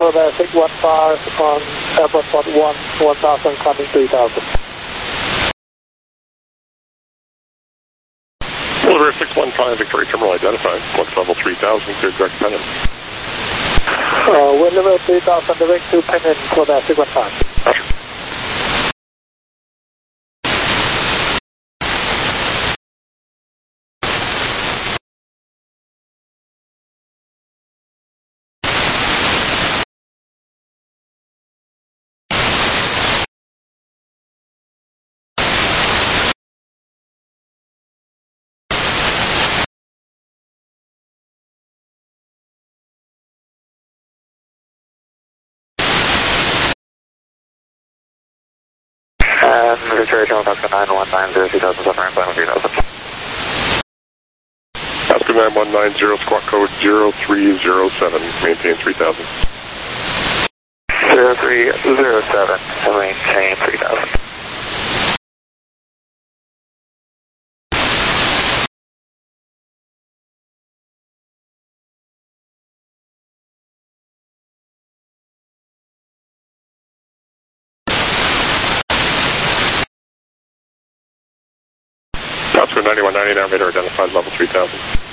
there, 615 on Airbus 1, 1000, climbing 3000. Silver 615, Victoria Terminal identified, once level 3000, cleared direct pennant. Wind level 3000, direct to pennant for there, 615. Roger. Victoria Terminal, Pasco 9190, 2000, submarine climb 3000. Pasco 9190, squawk code 0307, maintain 3000. 0307, and maintain 3000. Pasco 9190, navigator identified, level 3000.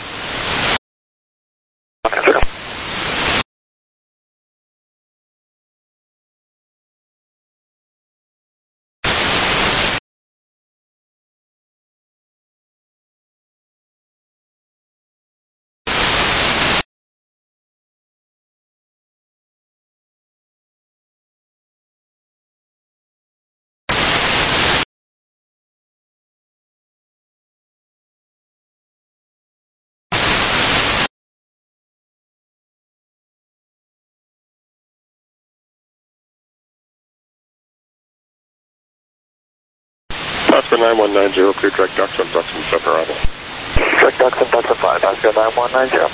Pasco 9190, clear direct ducks on Duxton 7 arrival. Direct Duxton, Duxton 5, Pasco 9190.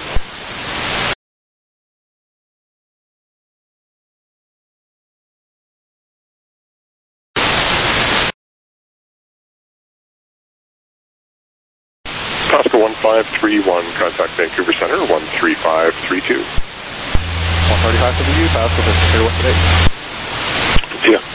Pasco 1531, contact Vancouver Center, 13532. 135 to the U, Pasco 51 today. See ya.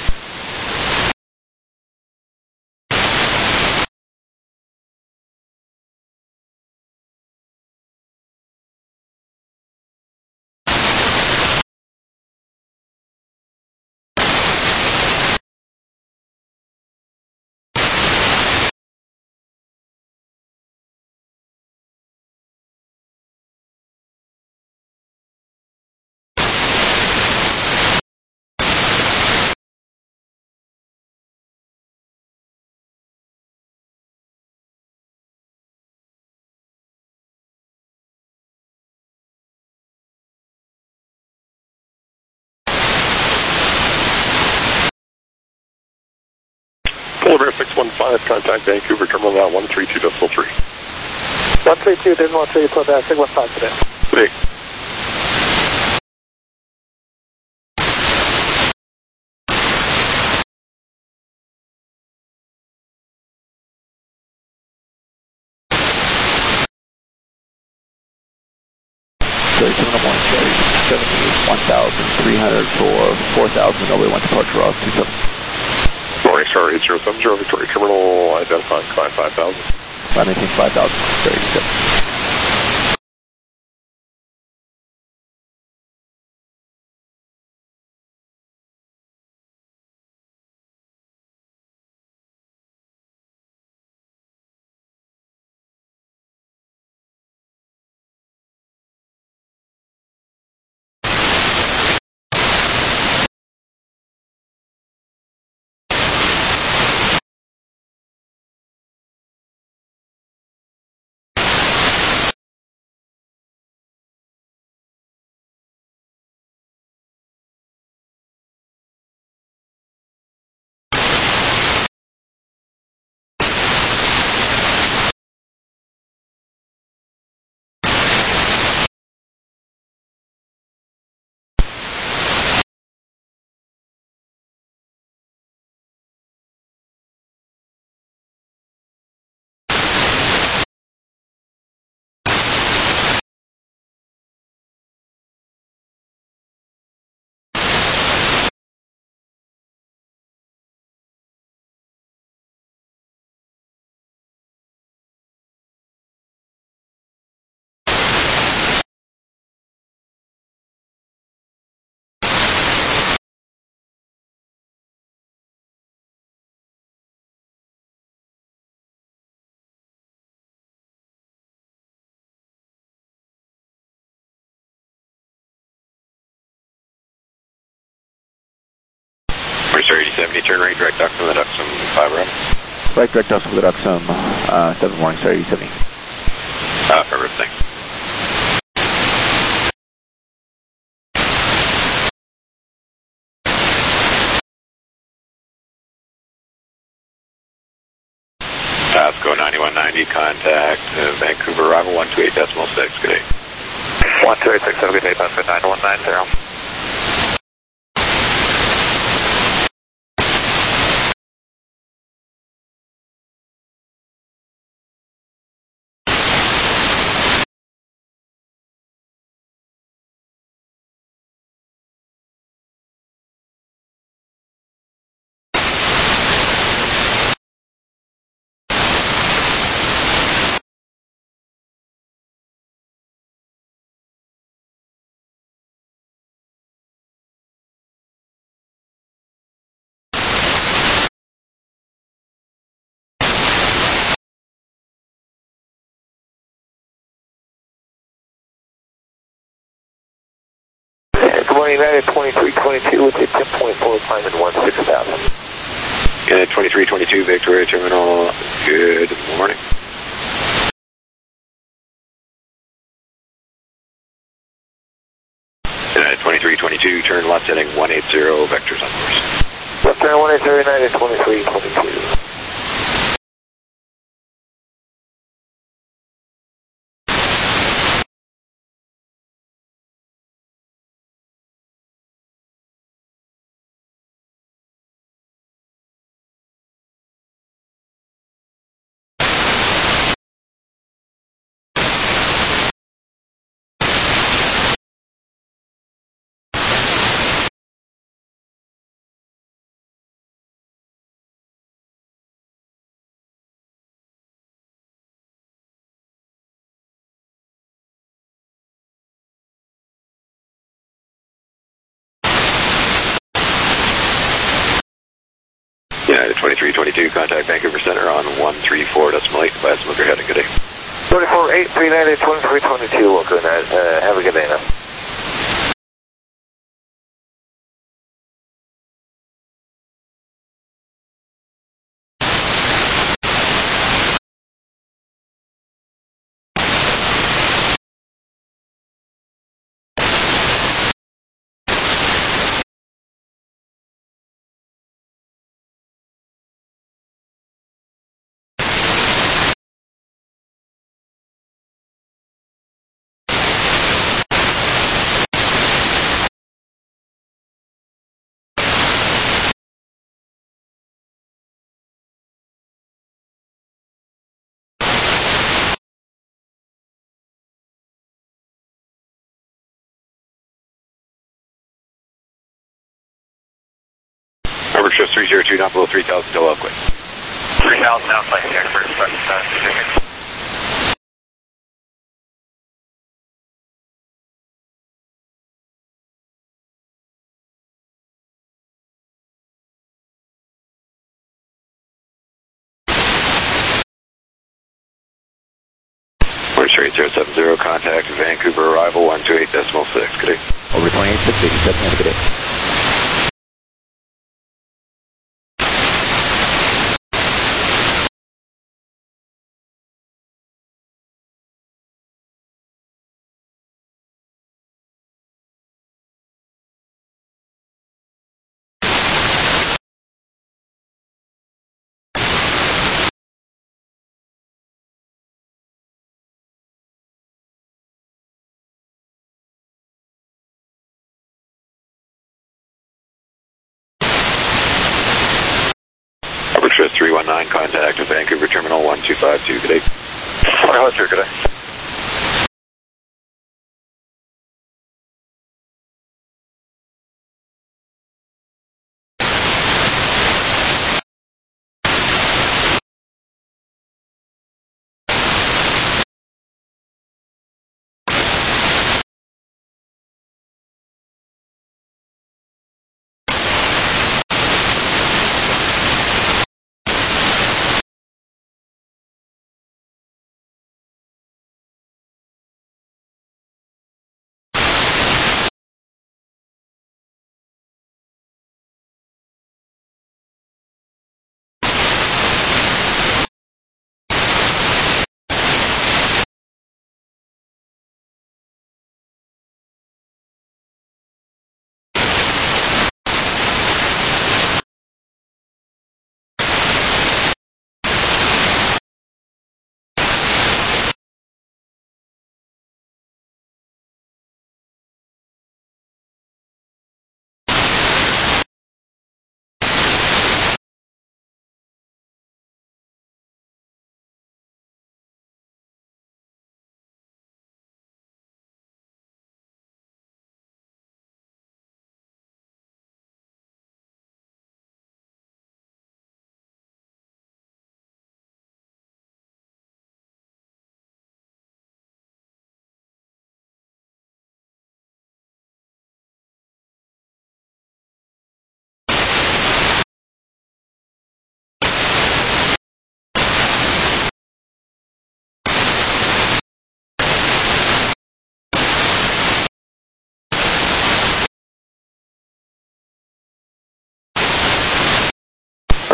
Polar Bear 615, contact Vancouver Terminal now 132.3. 132.3 for there, 615 today. Hey. Terminal 1, 1,300 for 4,000, nobody went departure off 27. Morning Star 8070, Victoria Terminal identified, climb 5000. Anything 5,000, very good. 70, turn right, direct duct from the duct, some 5 around. Right, direct duct from the duct, some 7 morning, sorry, 70. Perfect, thanks. Pasco 9190, contact Vancouver arrival 128.6, good day. 1286, have a good day, Pasco 9190. Good morning, United 2322 with a 10.4 climb in 16,000. United 2322, Victoria Terminal, good morning. United 2322, turn left heading 180, vectors on course. Left turn 180, United 2322. United 2322, contact Vancouver Center on 134.8 by smoker heading, good day. 2483, United 2322, welcome, have a good day now. Number shift 302, not below 3,000 till Elkway. 3,000 outside here, first, Straight 070, contact Vancouver arrival 128.6, good day. Over 28.6, 87, have a good day. Shift 319, contact Vancouver Terminal 1252, good day. Roger, good day.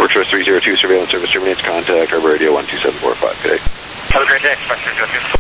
Air Choice 302, surveillance service terminates. Contact Harbor Radio 12745. Good day. Have a great day. Express 302.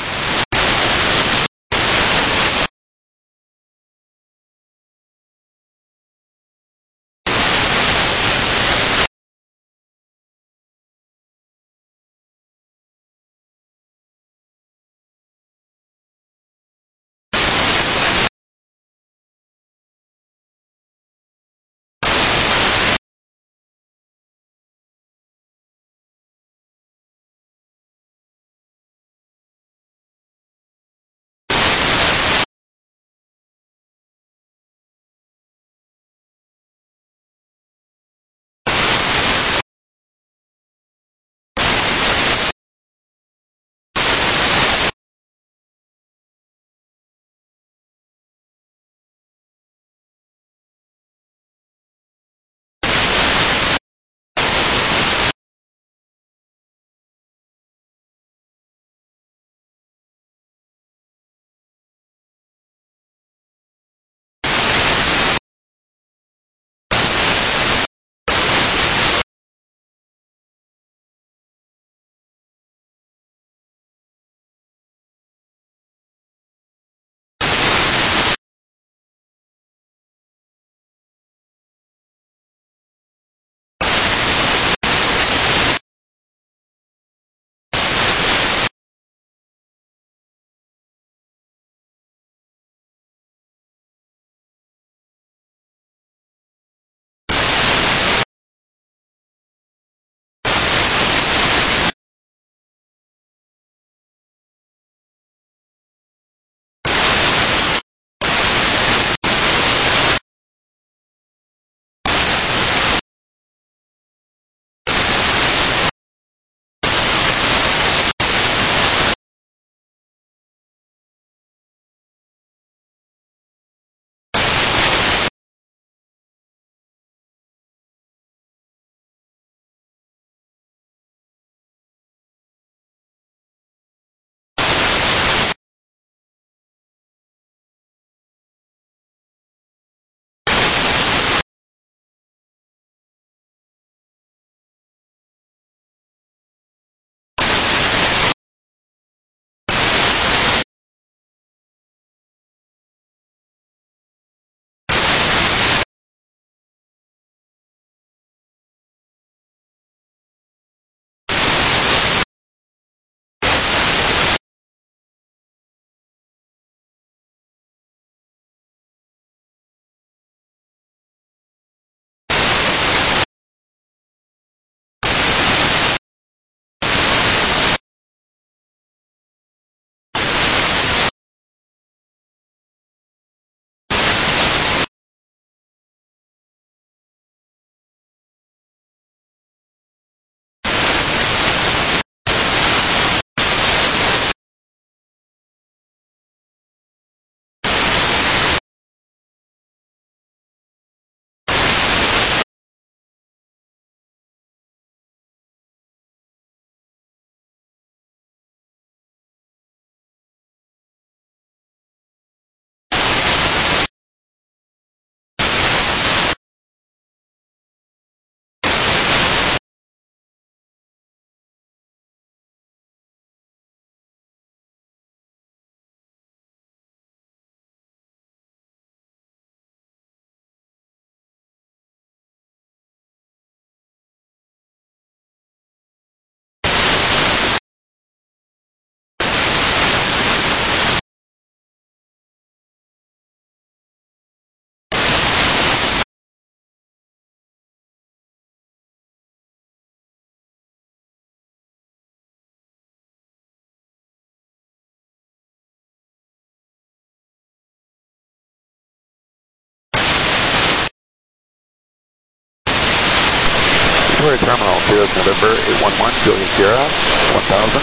Victoria Terminal, 0 November 811, Juliet Sierra, 1000.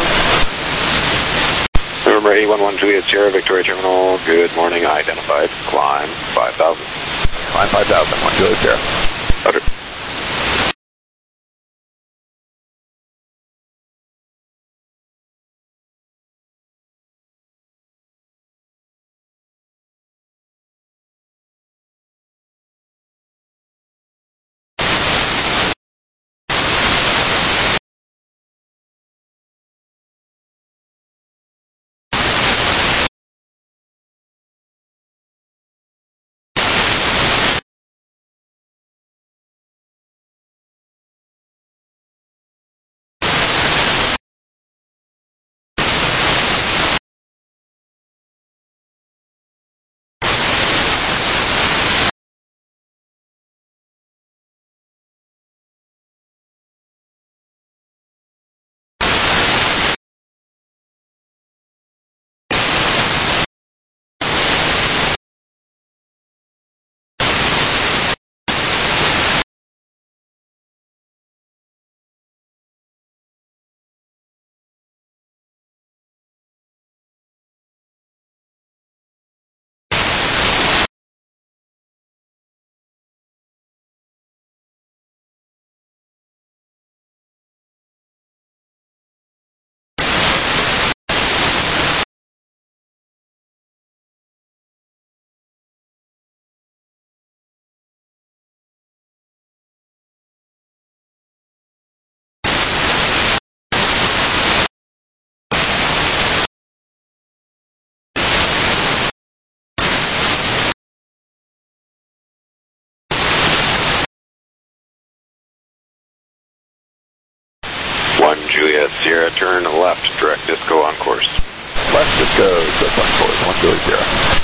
November 811, Juliet Sierra, Victoria Terminal, good morning, identified, climb 5000. Climb 5000, 1 Juliet Sierra. Roger. Sierra, turn left, direct disco on course. Left Disco, just on course, 1 Juliet Sierra.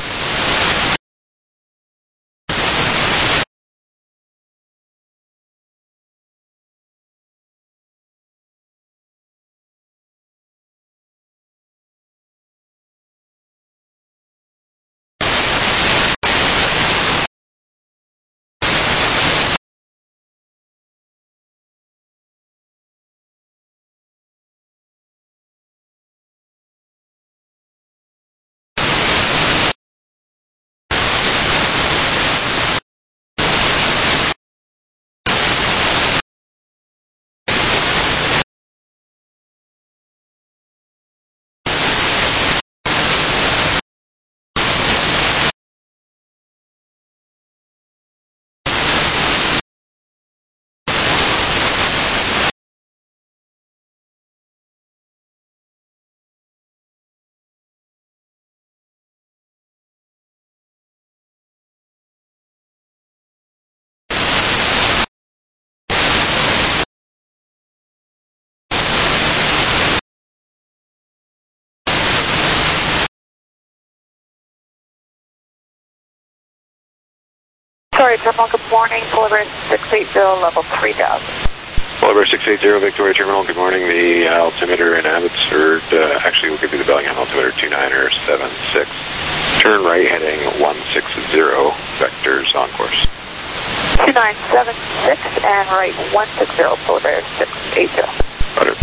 Victoria Terminal, good morning. Polar 680, level 3000. Polar 680, Victoria Terminal, good morning. The altimeter in Abbotsford, actually we'll give you the Bellingham altimeter, 2976. Turn right heading 160, vectors on course. 2976 and right 160, Polar 680. Roger.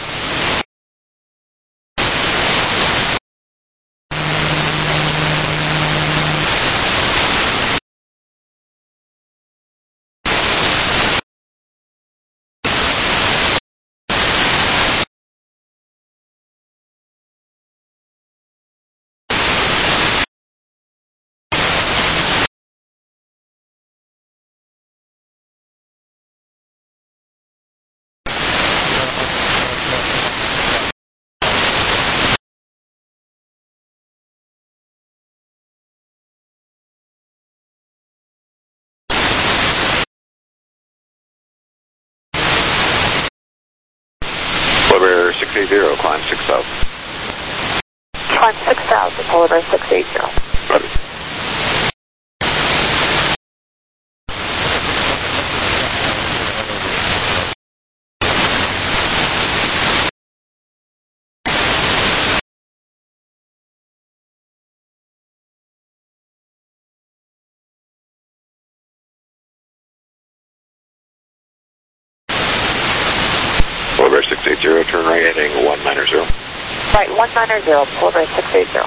Polar 680, climb 6000. Climb 6000, Polar 680. Roger. Polar 680, turn right heading 190. Right 190, Polar 680.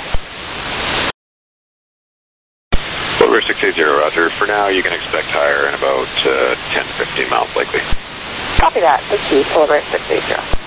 Polar 680, roger. For now, you can expect higher in about 10 to 15 miles likely. Copy that. Thank you, Polar 680.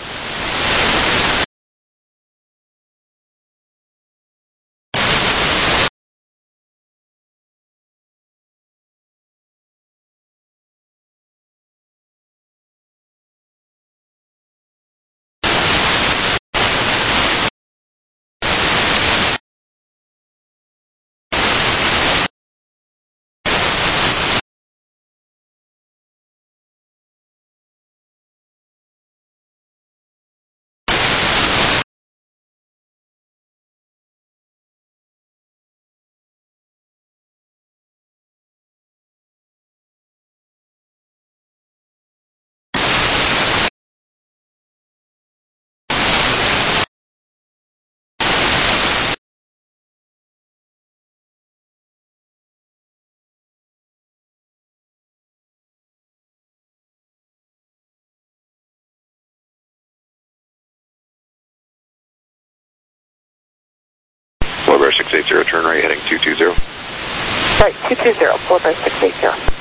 Polar 680, turn right heading 220. Right 220, Polar 680.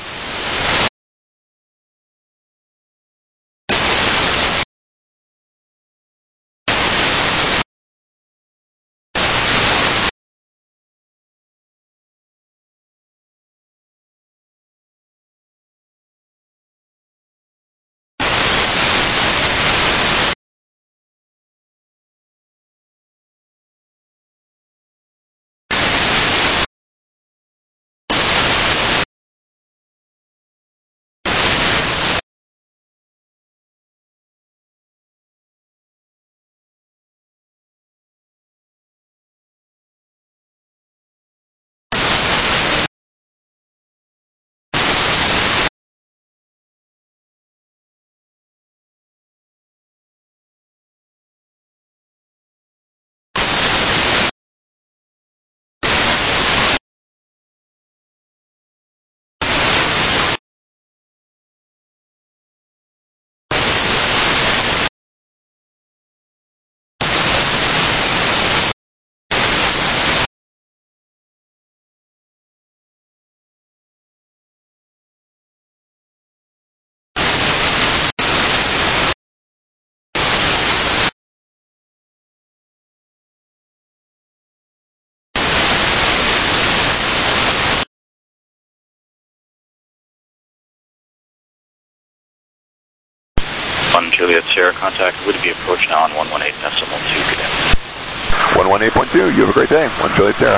Juliet Sierra contact would be approach now on 118.2 cadet. 118.2, you have a great day. 1 Juliet Sierra.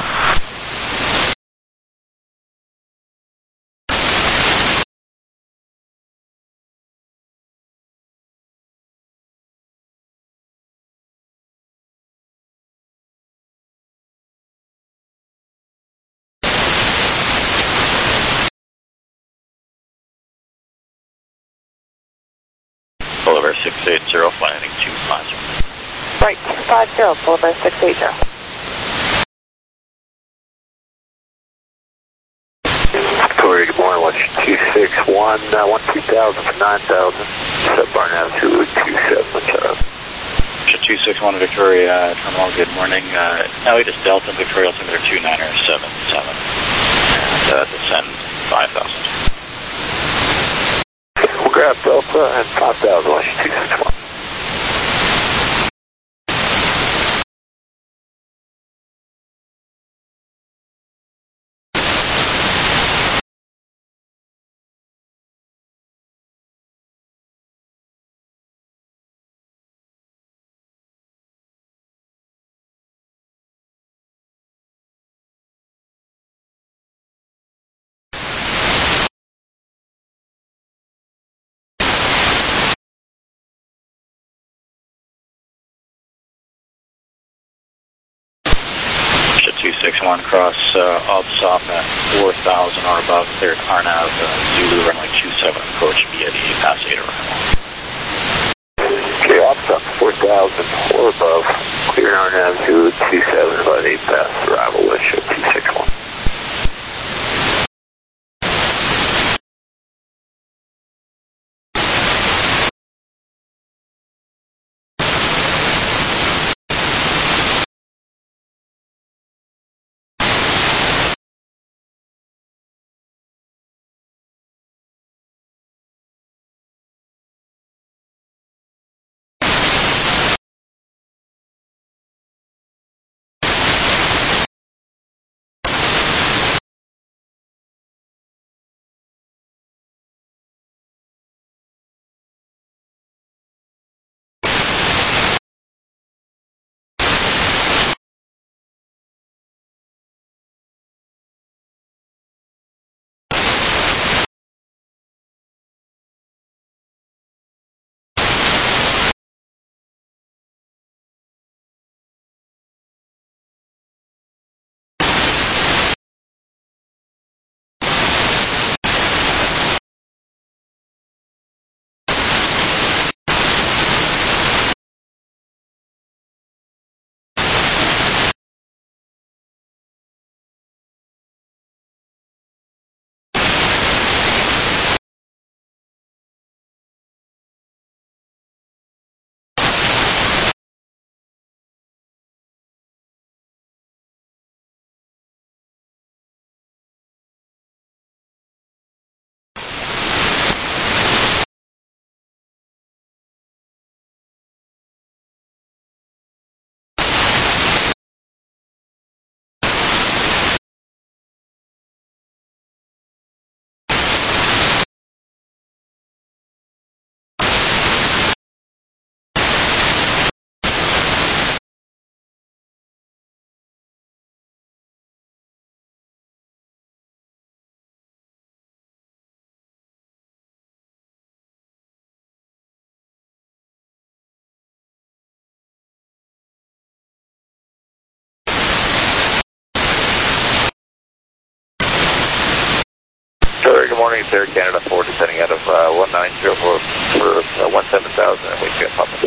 Boulevard 680, flying 250. Right, 250, Boulevard 680. Victoria, good morning, watch 261, 12000 for 9,000, sub Barn Avenue 27, 261 Victoria Terminal, good morning. Now we just Delta Victoria altimeter 2977 and descend 5,000. We'll grab Delta and 5,000, watch 261. Ship 261 cross Obsop at 4,000 or above, cleared RNAV, Zulu runway 27, approach via the pass 8 arrival. Okay, Obsop 4,000 or above, cleared RNAV Zulu 27, about 8 pass arrival with ship 261. Good morning, it's Air Canada 4 descending out of 190 for 17,000 and we get Papa.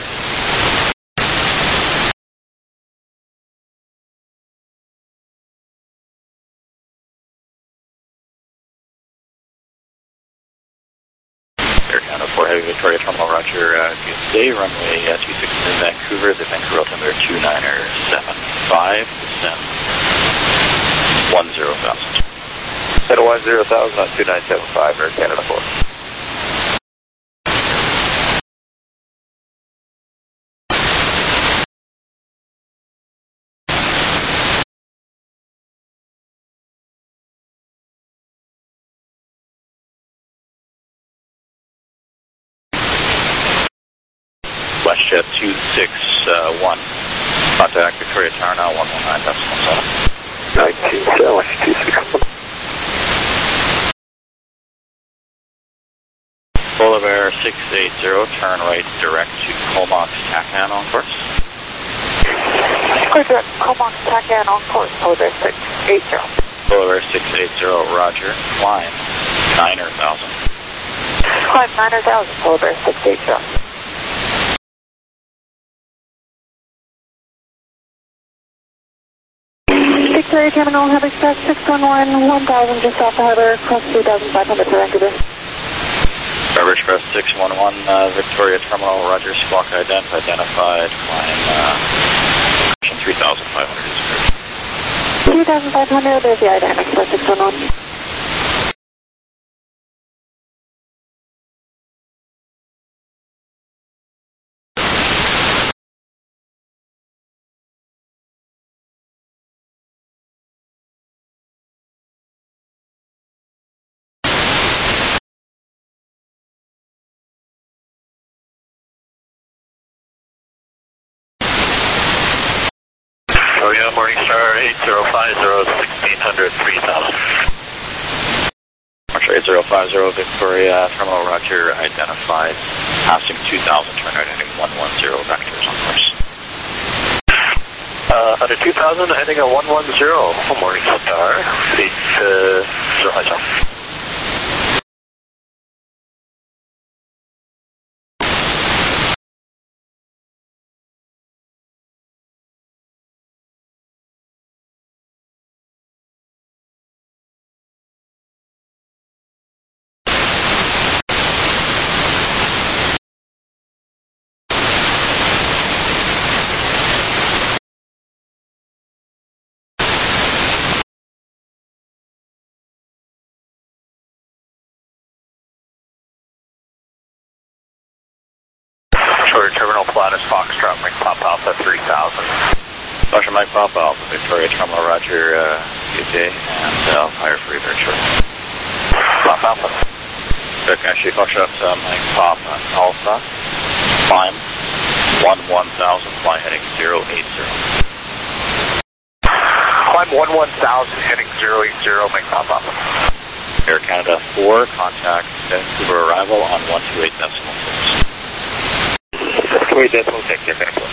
Air Canada 4 Heavy Victoria Terminal, roger, today runway 26 in Vancouver, the Vancouver altimeter 2975, descend 10,000. At 10,000 on 2975, Air Canada 4. WestJet 261. Contact Victoria Tower now 119.7. 19, 261. Boulevard 680, turn right direct to Comox TACAN on course. Clear direct Comox TACAN on course, Boulevard 680. Boulevard 680, roger. Climb 9,000. Climb 9,000, Boulevard 680. Victoria Terminal, Heather Express 611, 1000 just off the Heather, cross 3,500 for Vancouver. Heather Express 611, Victoria Terminal, roger. Squawk identified. Climb 3,500. 3,500, there's the IDAM Express 611. Oh yeah, Morningstar 8050, 1600, 3000. Marshall 8050, Victoria Terminal, roger. Identified. Passing 2,000, turn right heading 110, vectors on course. Under 2000, heading at 110, Morningstar 8050. Shorter terminal, Pilatus Foxtrot, Mike Pop Alpha 3000. Roger, Mike Papa Alpha, Victoria Terminal, roger. Good day, and I'll fire for you there shortly. Pop Alpha. Check, actually, Foxtrot, Mike Papa Alpha. Climb 11,000, fly heading 080. Climb 11,000, heading 080, Mike Pop Alpha. Air Canada 4, contact Vancouver arrival on 128.6. Wait, that's one second, Vancouver.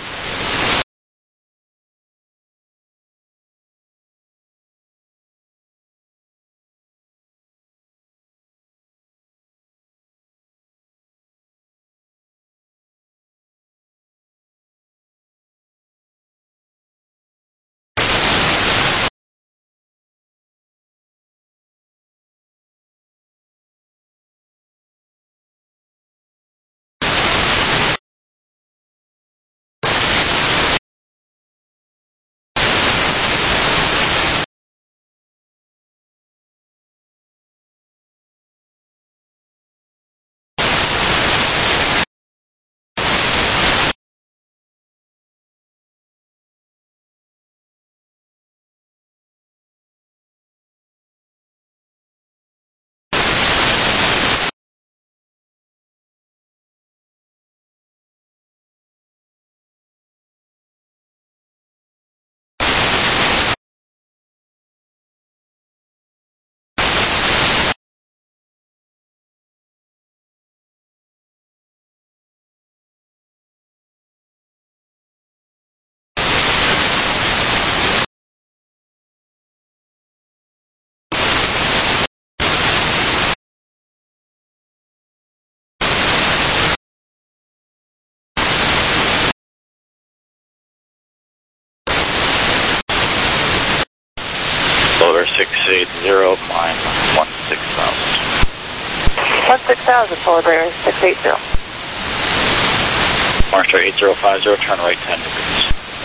Boulevard 680, climb 16,000. 16,000, Boulevard 680. Marshall 8050, turn right 10 degrees.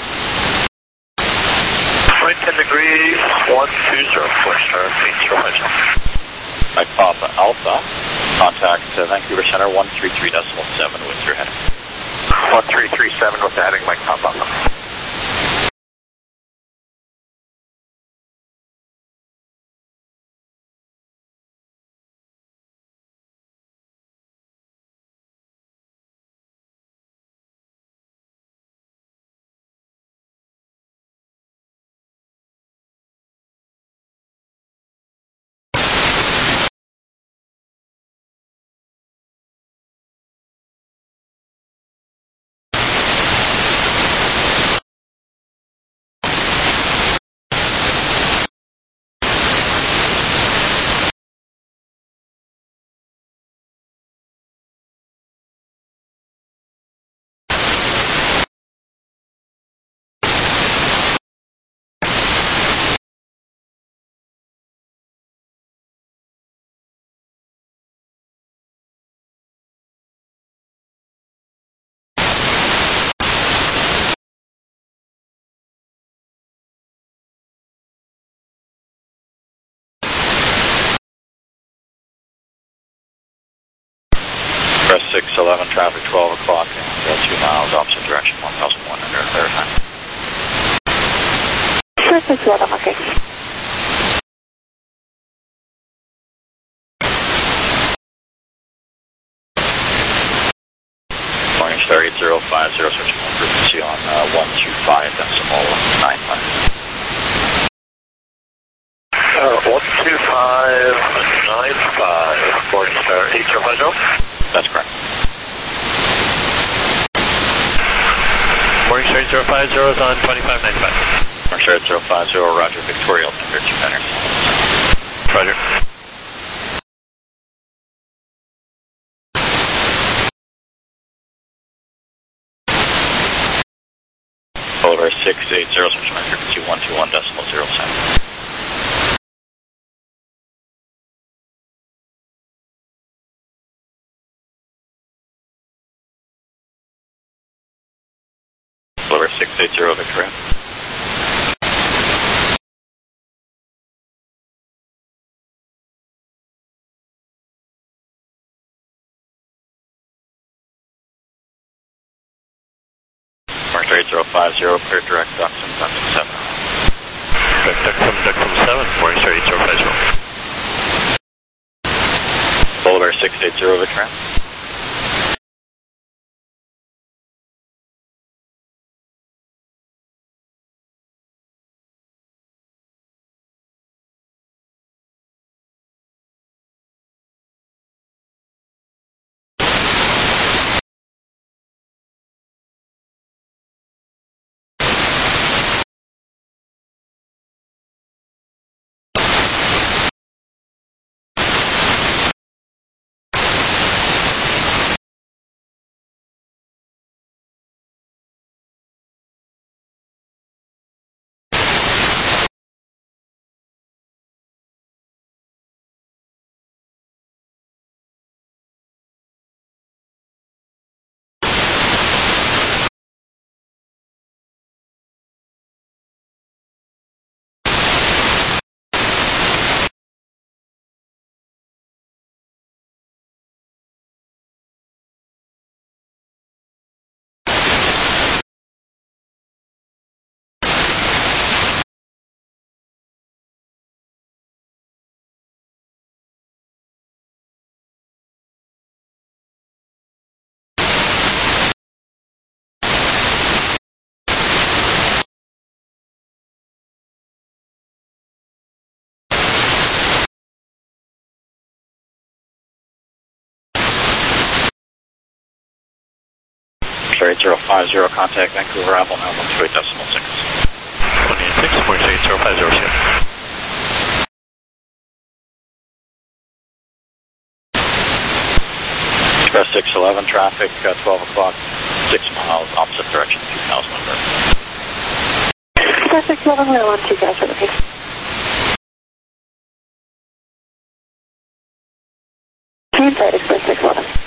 Right 10 degrees, 120, 4-star, 8050. Mike Papa Alpha, contact Vancouver Center 133.7 with your heading. 1337 with the heading, Mike Papa Alpha. Express 611, traffic 12 o'clock, 2 miles, opposite direction, 1,100, clear time. Express 611, okay. Morning Star 8050, switching on frequency on 125.95. 12595, Morning Star 8050. That's correct. Morning Star 8050 is on 2595. Morning Star 8050, Roger, Victoria, altimeter 29. Roger. Boulevard 680, switching on frequency 121.07. Boulevard 680, Victoria. Mark 8050, clear direct Duxton, Duxton 7. Direct Duxton 7, Morning Star 8050. Boulevard 680, Victoria. Star 8050, contact Vancouver, Apple, now 128.6. 186, Morning Star 8050. Express 611, traffic 12 o'clock, 6 miles, opposite direction, 2,100. Express 611, we're on 2,000, okay. Inside Express 611.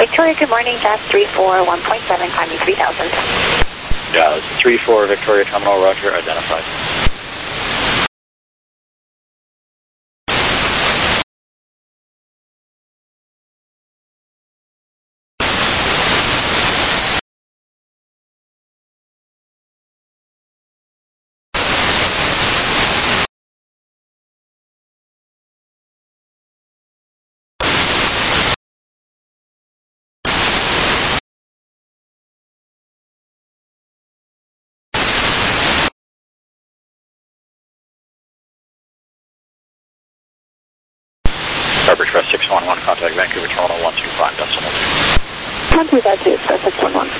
Victoria, good morning. Jazz 34, 1.7, climbing 3000. Jazz 34, Victoria Terminal, roger, identified. Harbor Express 611, contact Vancouver Terminal 125.2. 125.2, Express 611.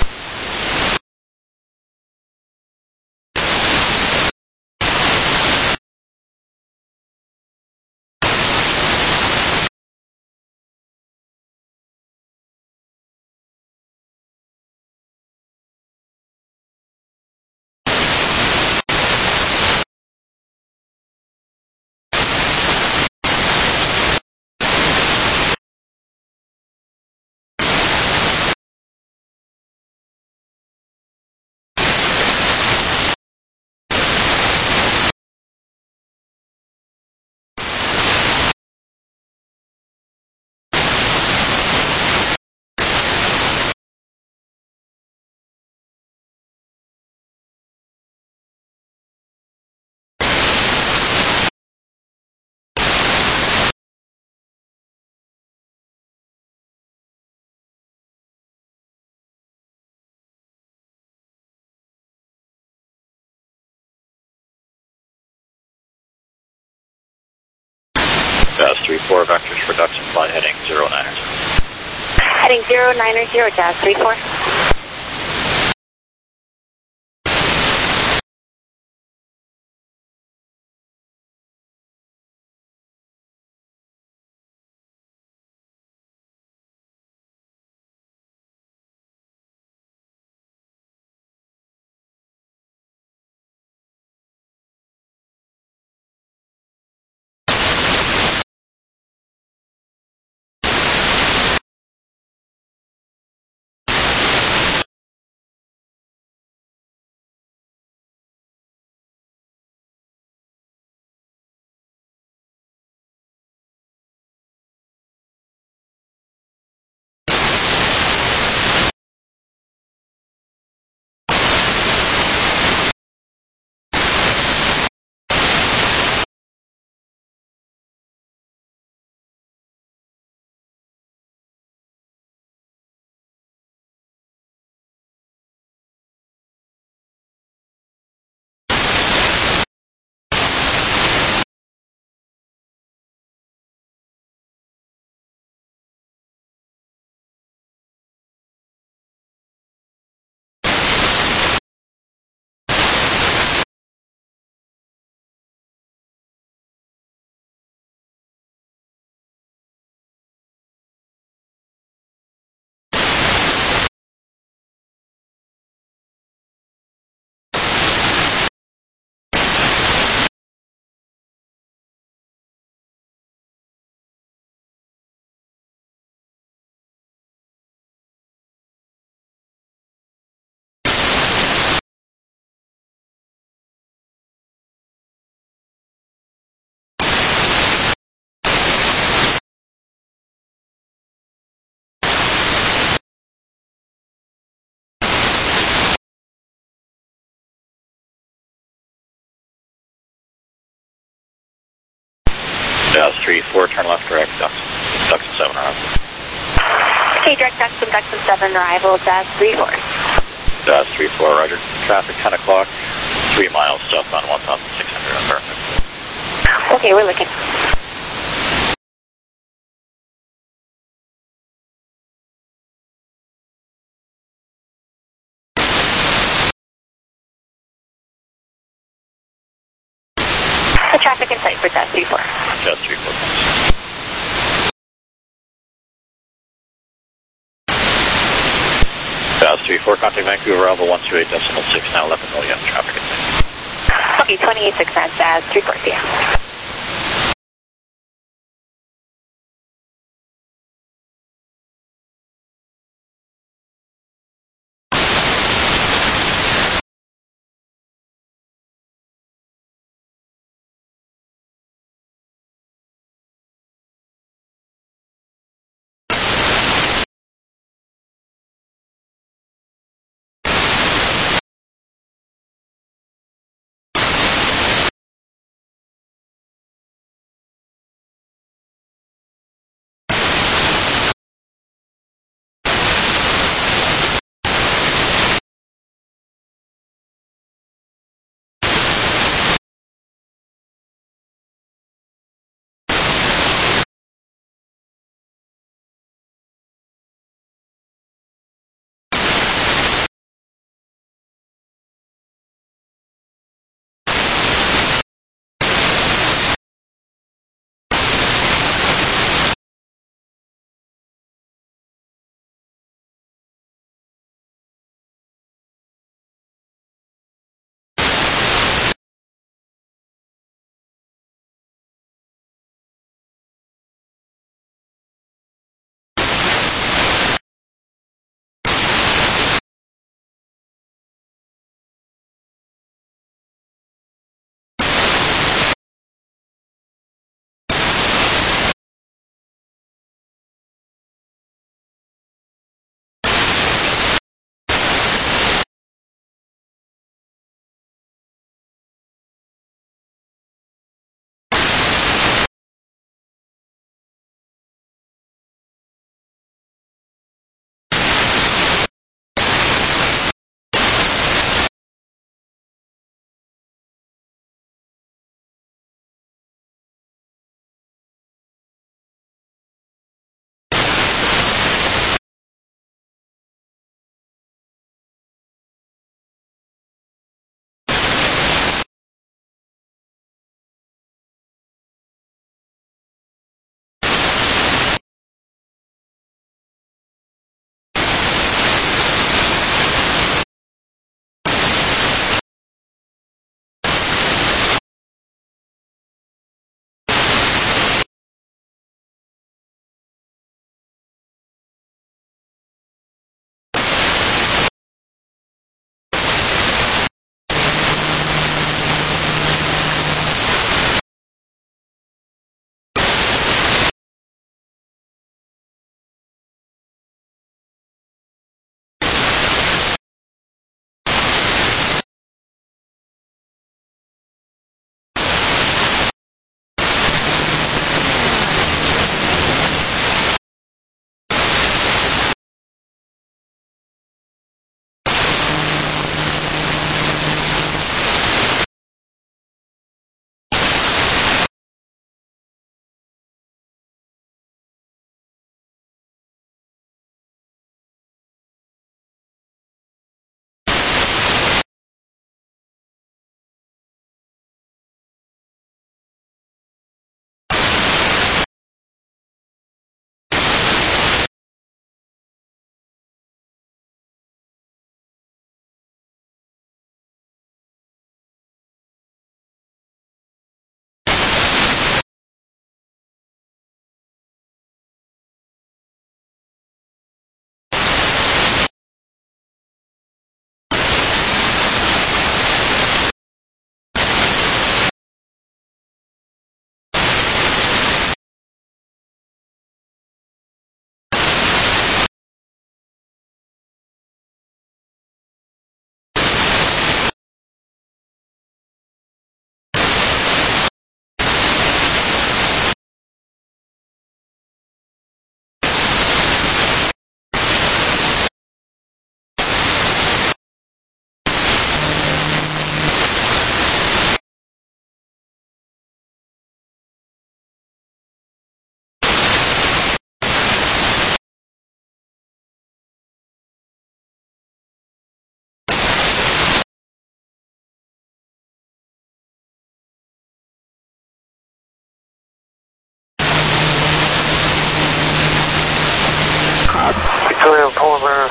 Jazz 34, vectors for ducks and fly heading 090. Heading 090, Jazz 34. Jazz 34, turn left direct, ducks and 7 arrival. Okay, direct ducks and 7 arrival, Jazz 34. Jazz 34, roger. Traffic 10 o'clock, 3 miles southbound 1,600 on perfect. Okay, we're looking. The traffic in sight for Jazz 34. Jazz 34. Jazz 34, contact Vancouver, Alpha 128.6, now 11 million, traffic in sight. Okay, 2869, Jazz 34, see ya.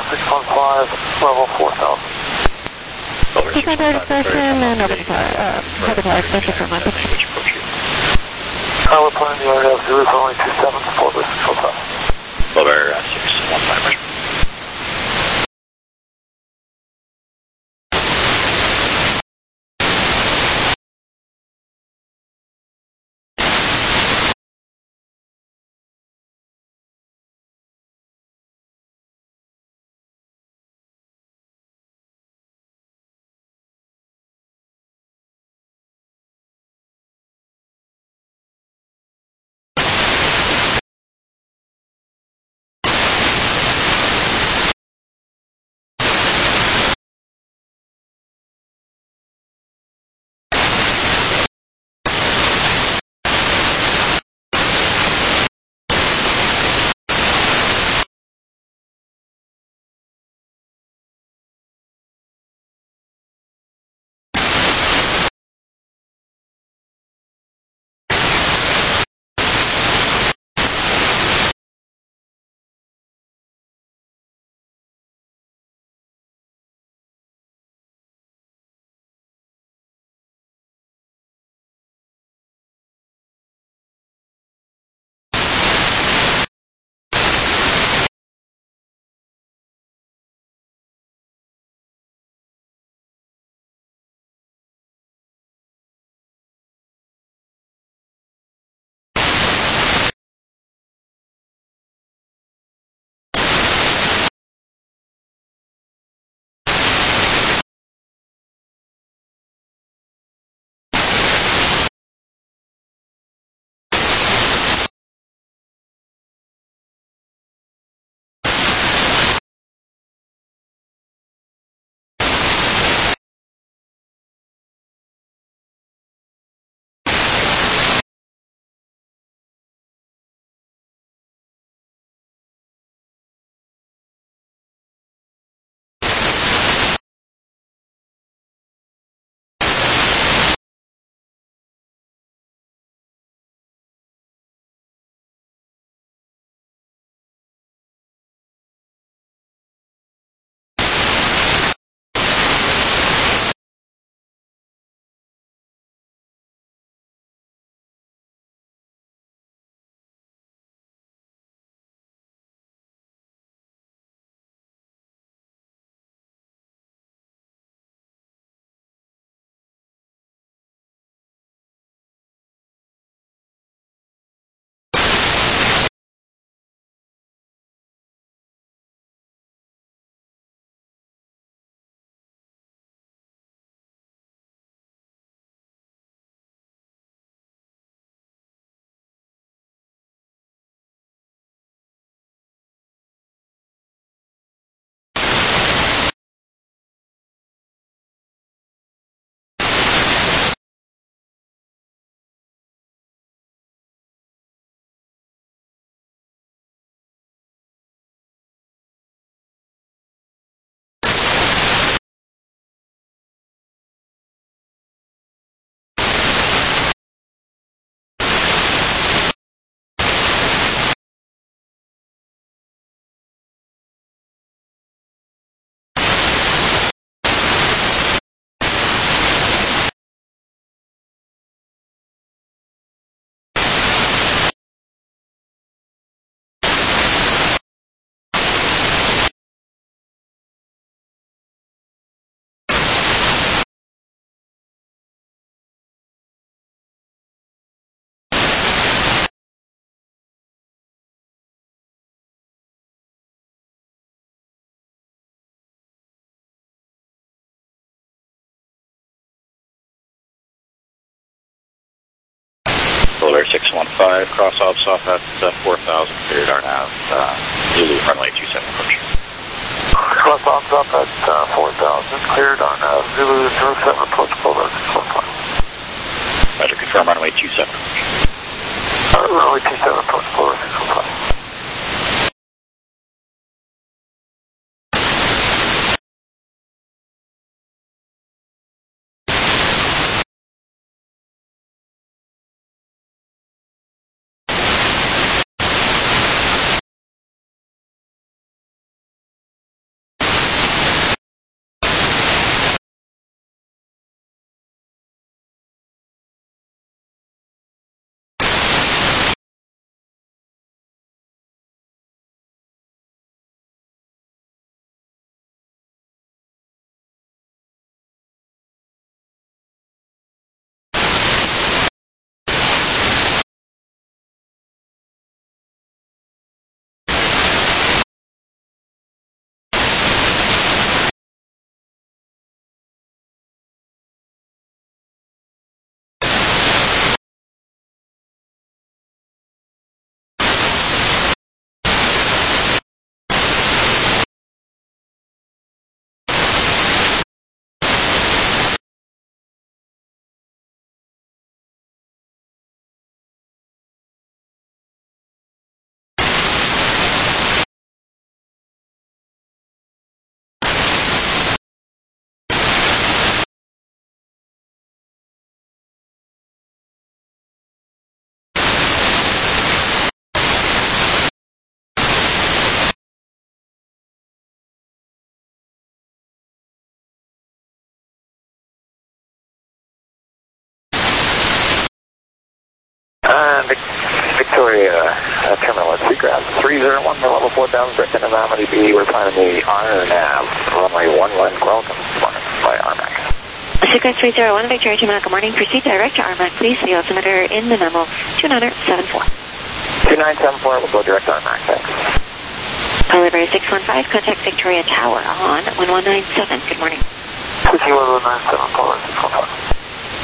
615, level 4,000. Secondary station and over the Herbert Extension for my picture. We're planning the area of Zulu for only 27, Fort 615. Over 615. Boulder 615, cross ops off at 4,000, cleared RNAV, Zulu runway 27 approach. Cross ops up at 4,000, cleared RNAV, Zulu 07 approach, Boulder 615. Roger, confirm runway 27 approach. Runway 27 approach, Boulder 615. Victoria Terminal at Seagrass 301, the level 4000, direct into Normandy B. We're planning the RNAV, runway 11, welcome, by RMAC. Seagrass 301, Victoria Terminal, good morning. Proceed direct to RMAC, please. The altimeter in the memo, 2974. 2974, we'll go direct to RMAC, thanks. Delivery 615, contact Victoria Tower on 1197. Good morning. 1197, caller 615.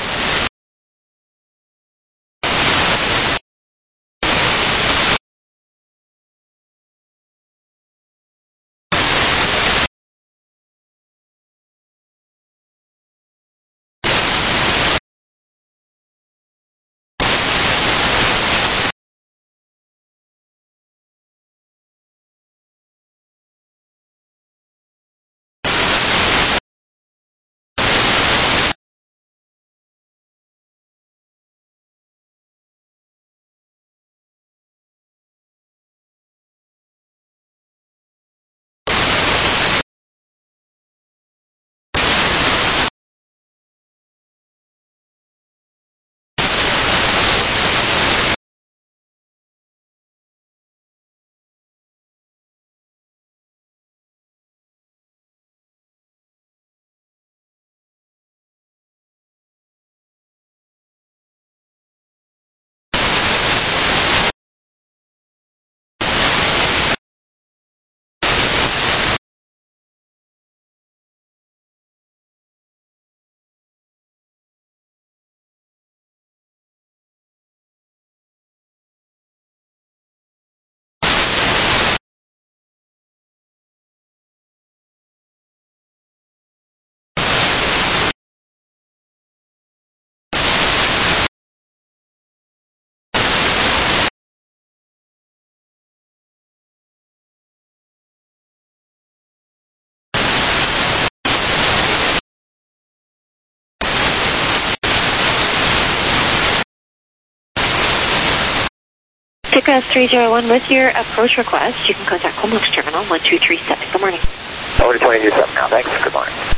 Seagrass 301, with your approach request, you can contact Comox Terminal 1237. Good morning. Over to 2027 now, thanks. Good morning.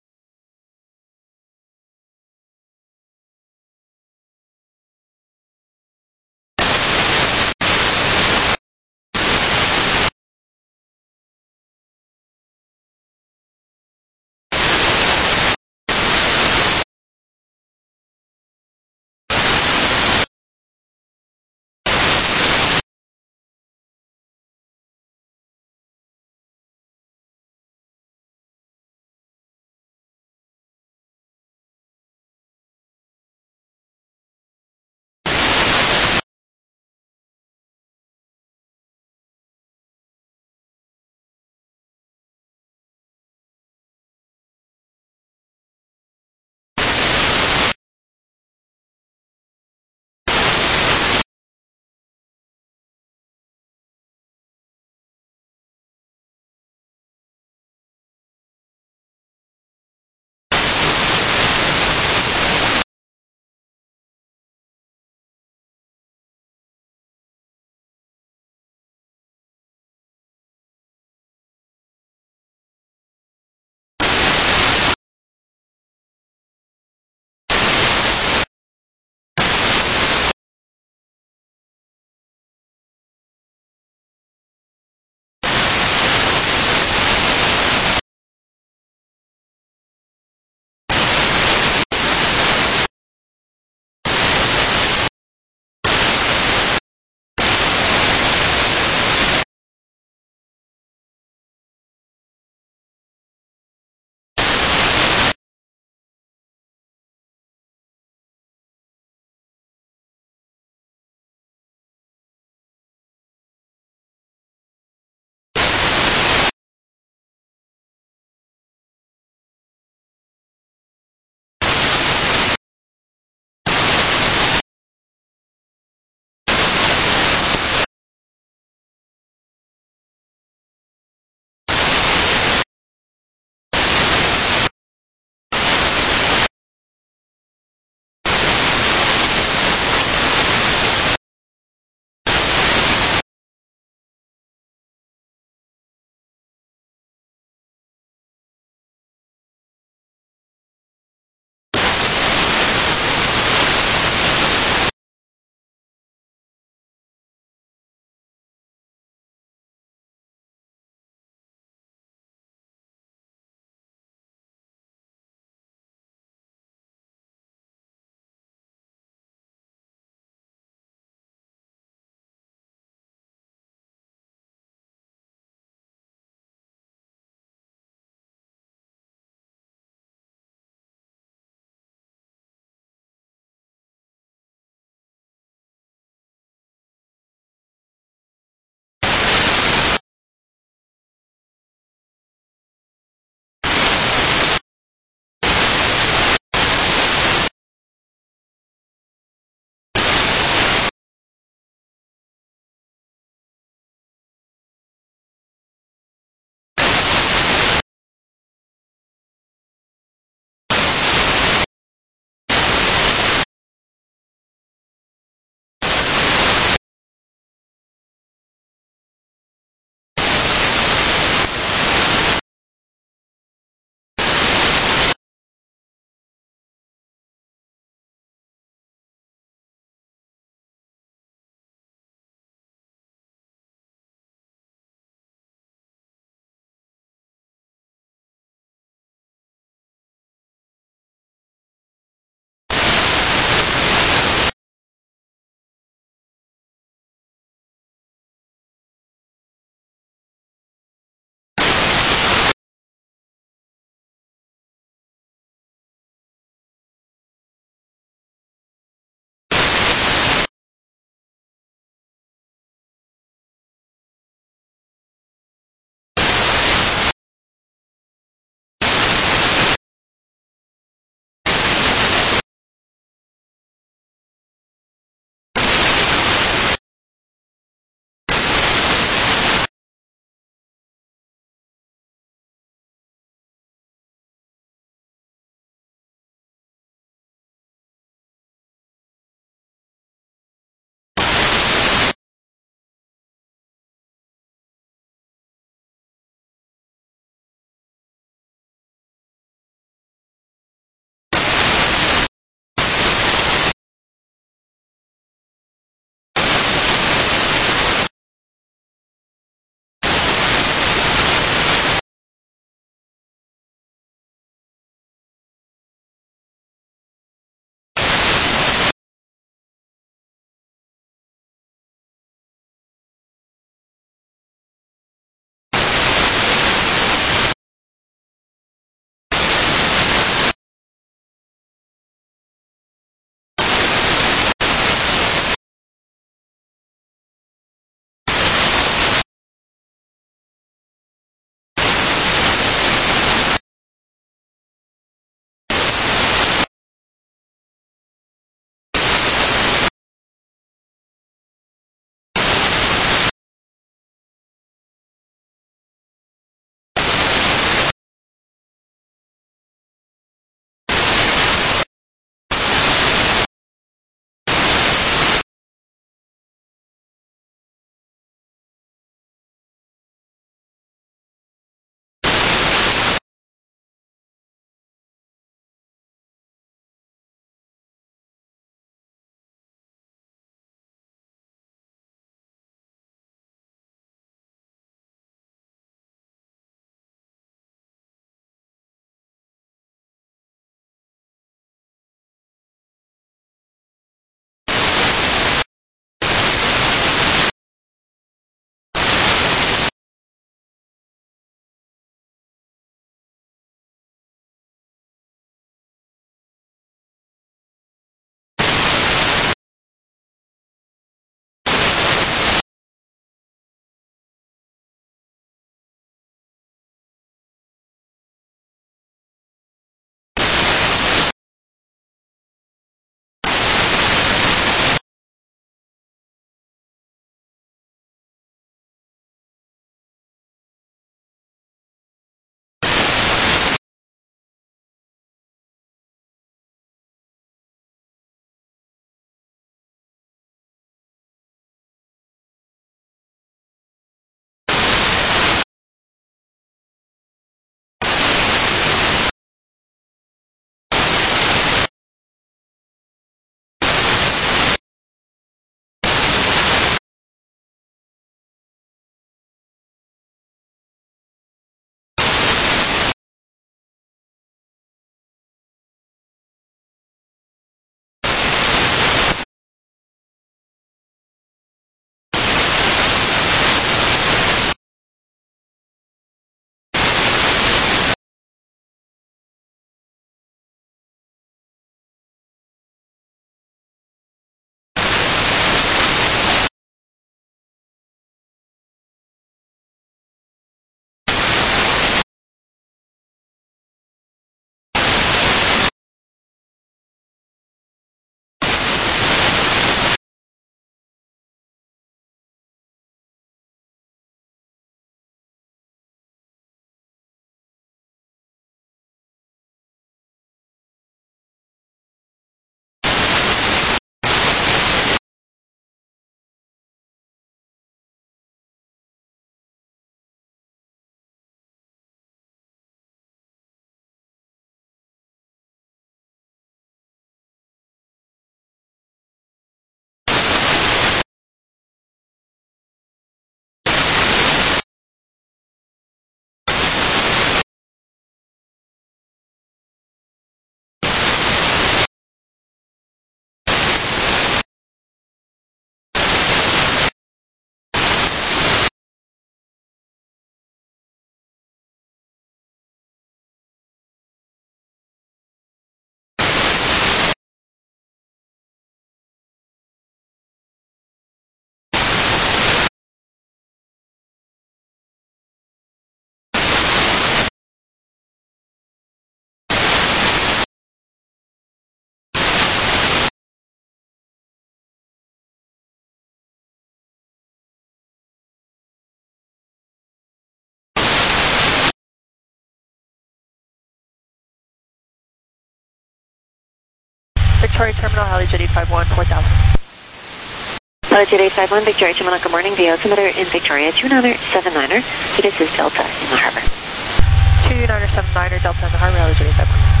Victoria Terminal, Helijet 851, 4000. Helijet 851, Victoria Terminal, good morning. The altimeter in Victoria, 2979er. This is Delta in the harbor. 2979er, Delta in the harbor, Helijet 851.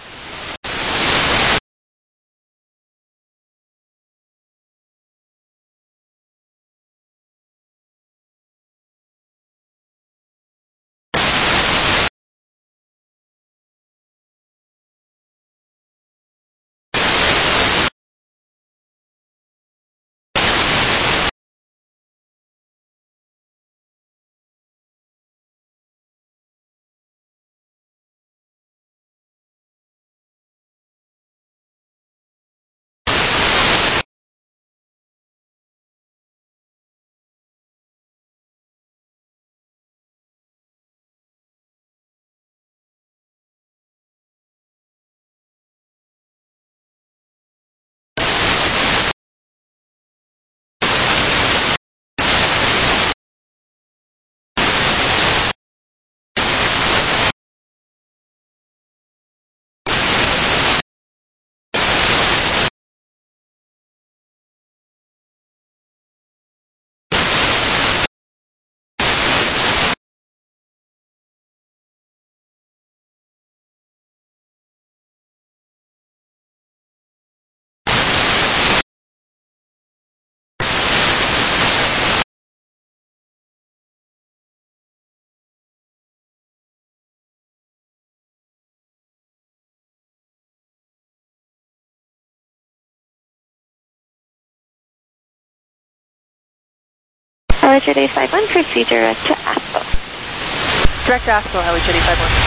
Helijet 851, procedure to ASPO. Direct to ASPO, Helijet 851.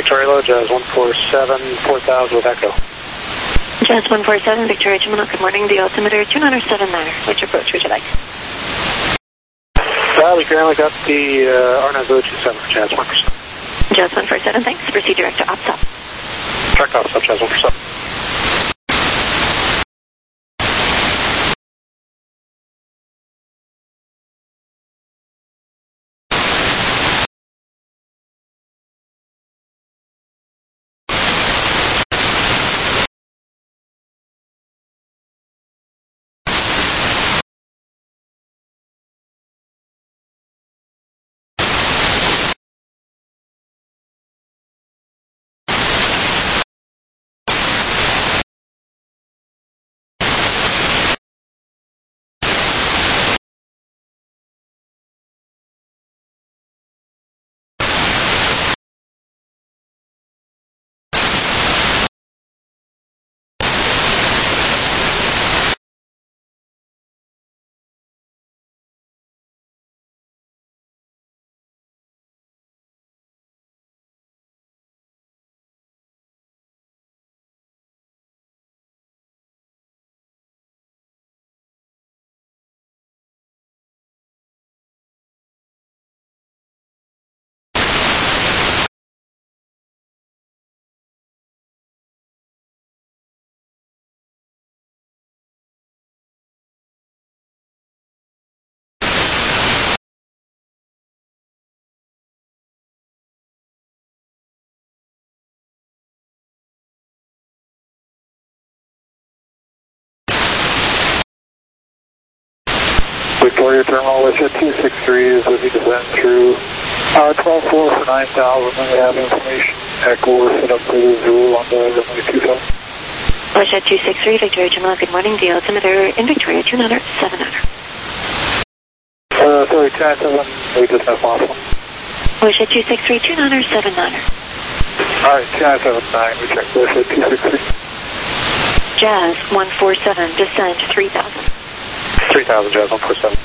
Victoria Low, Jazz 147, 4000 with Echo. Jazz 147, Victoria Chinook, good morning. The altimeter 2979. Which approach would you like? We currently got the RNAV 27, Jazz 147. Jazz 147, thanks. Proceed direct to OPSOP. Direct OPSOP, Jazz 147. Victoria Terminal, Alicia 263 is looking to descend through 12-4 for 9,000. And we have information. Echo, we're set up for the Zulu on the runway 27. Alicia 263, Victoria Chinook, good morning. The altimeter in Victoria 2979. Sorry, 297, we just have possible. Alicia 263, 2979. Alright, 279, we checked Alicia 263. Jazz 147, descend 3000. 3000, Jazz 147.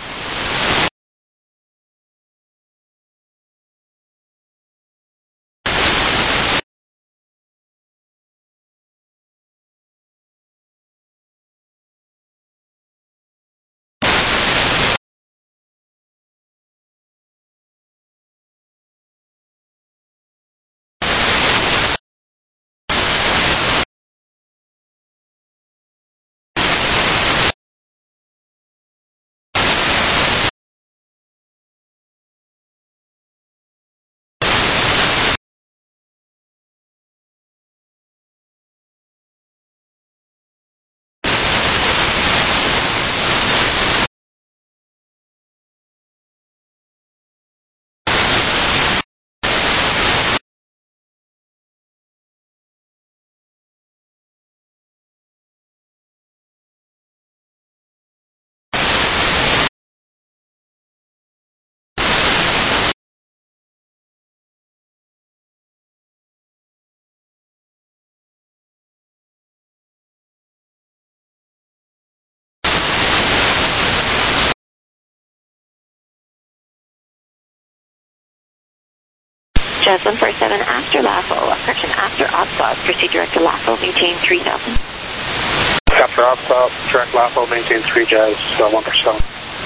Jazz 147, after LAFO, correction, after OPSOP, proceed direct to LAFO, maintain 3000. After OPSOP, direct LAFO, maintain 3 Jazz 147.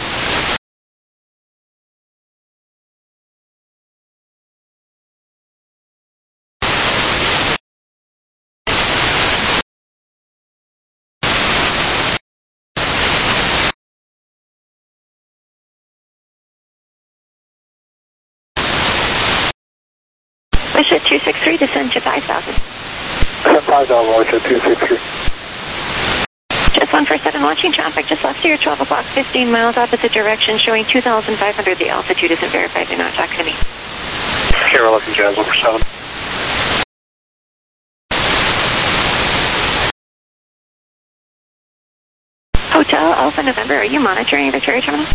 Alicia 263, descend to 5000. 5000, Alicia 263. Jazz 147, watching traffic just left here, 12 o'clock, 15 miles opposite direction, showing 2,500. The altitude isn't verified. They're not talking to me. Okay, we're looking Jazz 147. Hotel Alpha November, are you monitoring Victoria Terminal?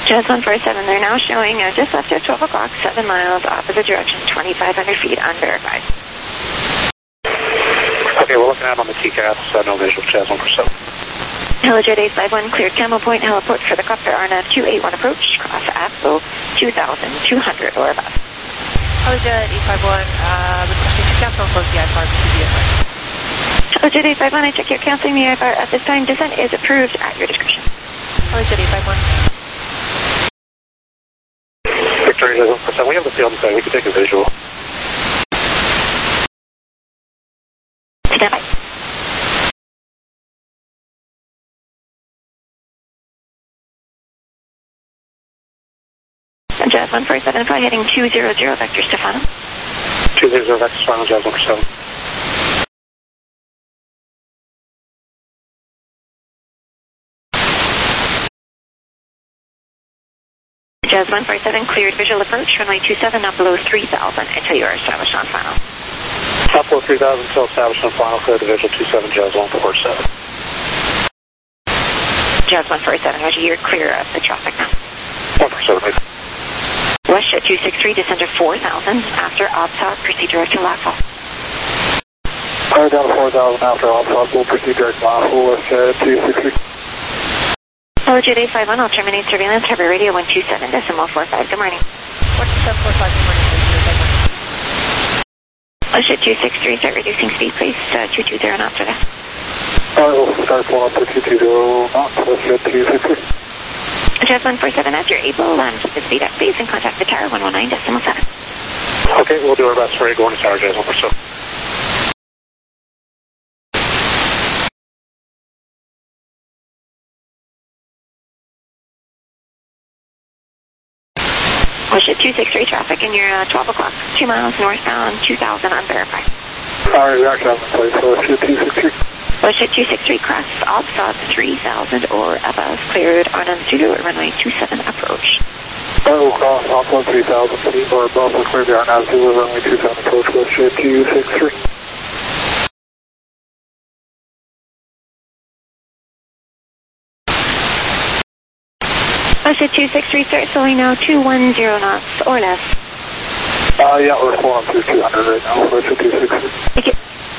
Jazz 147, they're now showing just after 12 o'clock, 7 miles, opposite direction, 2,500 feet, unverified. Okay, we're looking at on the TCAS, no visual, Jazz 147. Helijet 851, cleared Camel Point, heliport for the copter RNAV 281 approach, cross ASCO 2,200 or above. Helijet 851, requesting to cancel and close the IFR to VFR. Helijet 851, I check your canceling the IFR at this time. Descent is approved at your discretion. Helijet 851. Victory, Jazz 147, we have the field inside, we can take a visual. Stand by. Jazz 147, fly heading 200, vector Stefano. 200, vector Stefano, Jazz 147. Jazz 147, cleared visual approach, runway 27, not below 3,000 until you are established on final. Top below 3,000 until established on final, clear the visual 27, Jazz 147. Jazz 147, roger, you're clear of the traffic now. 147, WestJet 263, descend to 4,000. After OPSOT, proceed direct to LAFO. Down to 4,000 after OPSOT, we'll proceed direct to LAFO, WestJet 263. Helijet 851, I'll terminate surveillance, Harbor Radio 127.45, good morning. 127.45, good morning, WestJet 263, start reducing speed, please, 220 knots or less. We'll start pulling up to 220 knots, WestJet 263. Jazz 147, as you're able, keep the speed up, please, and contact the tower 119.7. Okay, we'll do our best for you. Going to tower, Jazz 147. WestJet 263 traffic, and you're 12 o'clock, 2 miles northbound, 2,000 unverified. Alright, back up in place, WestJet 263. WestJet 263, cross OPSOT 3,000 or above, cleared RNAV Zulu at runway 27 approach. We'll cross OPSOT 3,000 feet or above, we'll clear the RNAV Zulu at runway 27 approach, WestJet 263. WestJet 263, start slowing now, 210 knots or less. Yeah, we're flowing through 200 right now, WestJet 263. Thank you.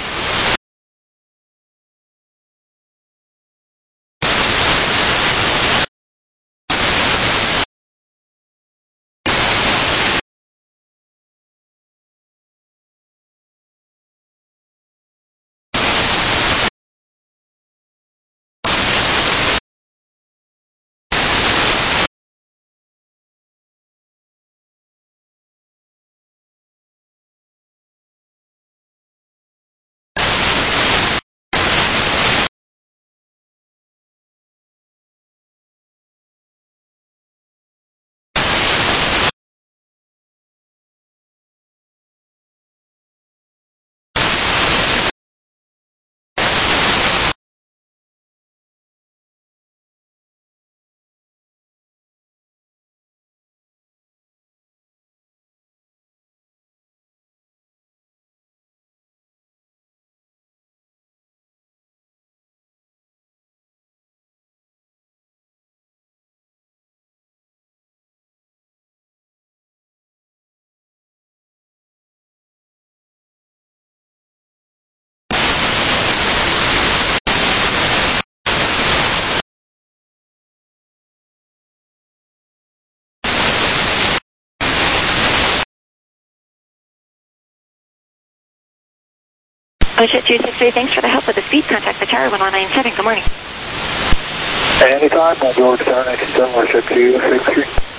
WestJet 263, thanks for the help with the speed. Contact the tower 1197. Good morning. Anytime, we'll go to tower 97, WestJet 263.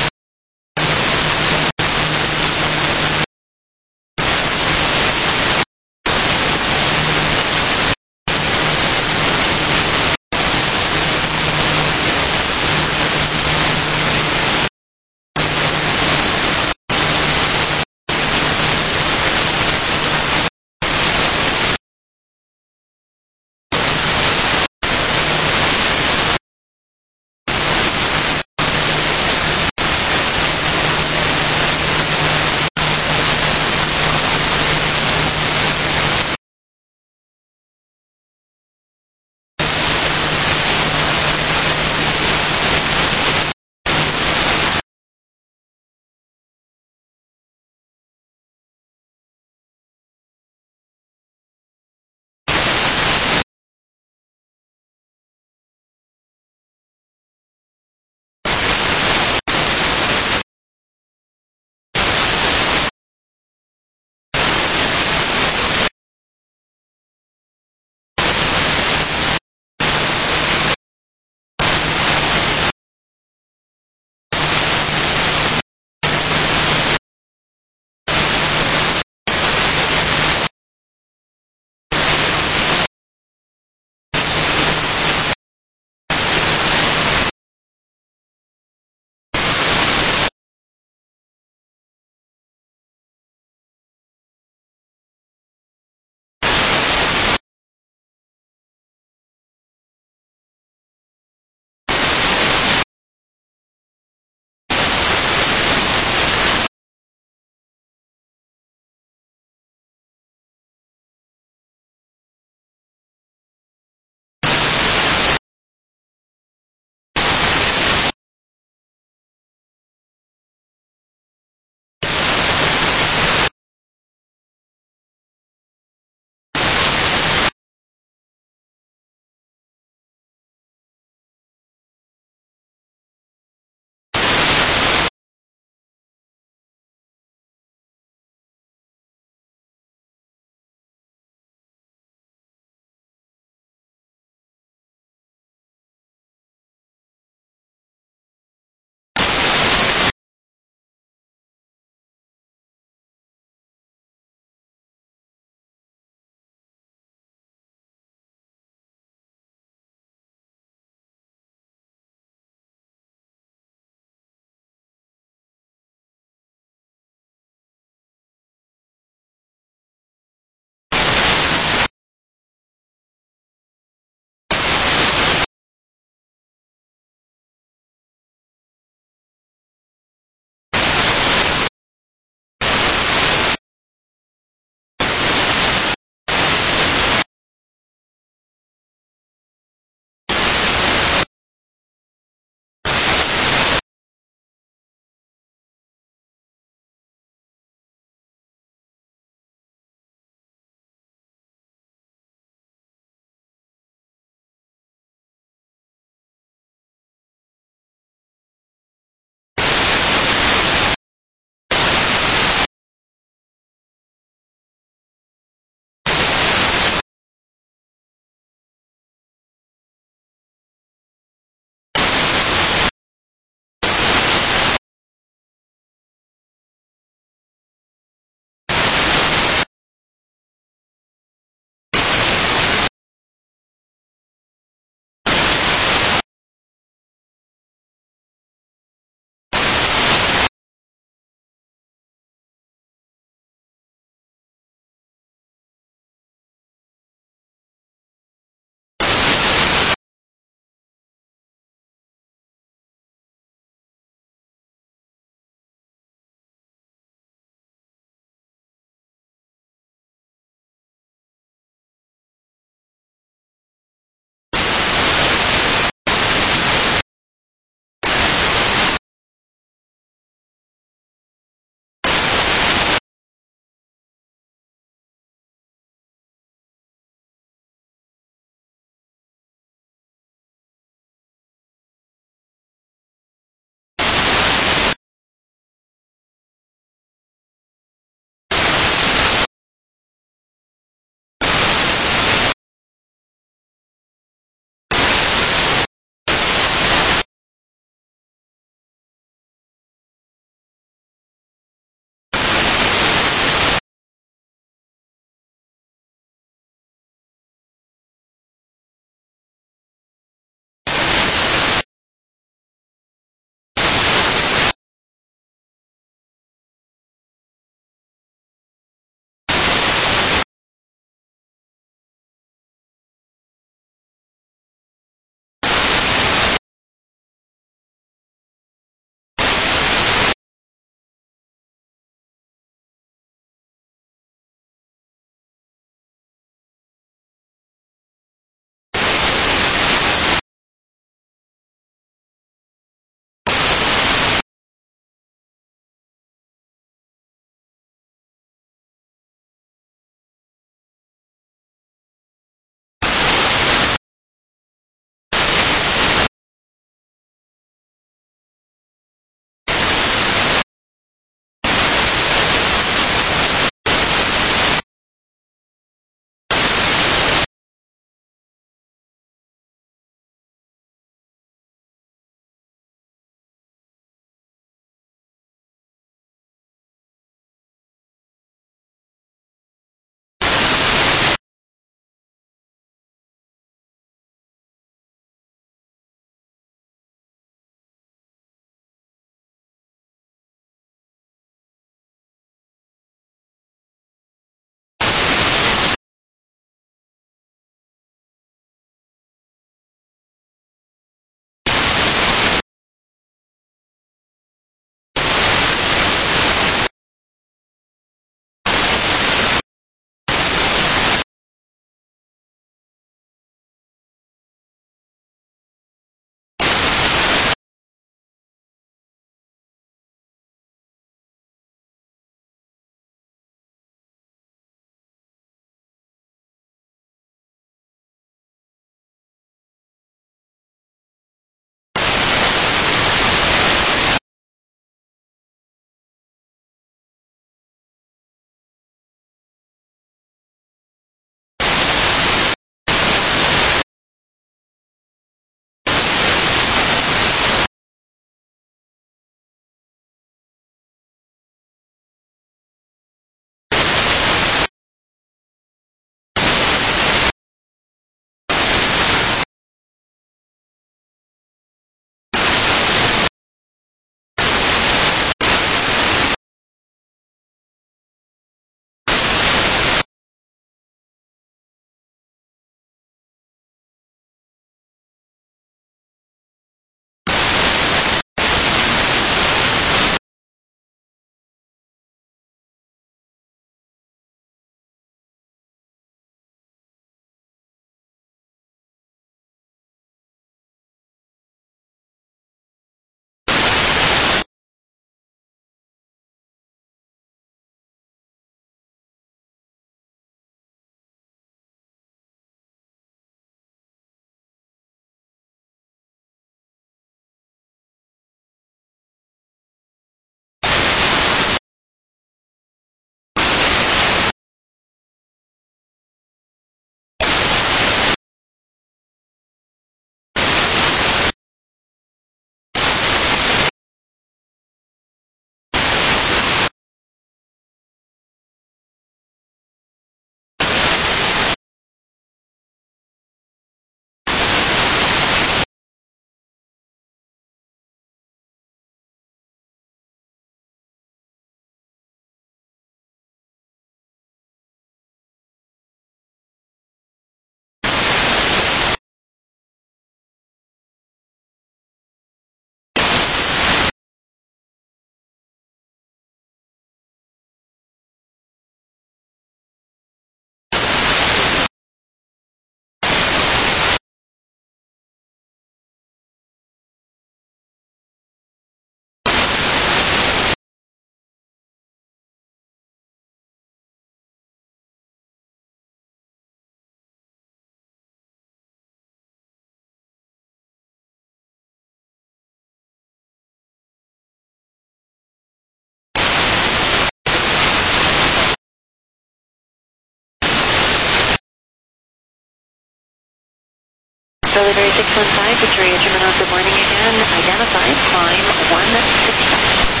Delivery 615, Victoria Terminal, good morning again. Identified, climb 165.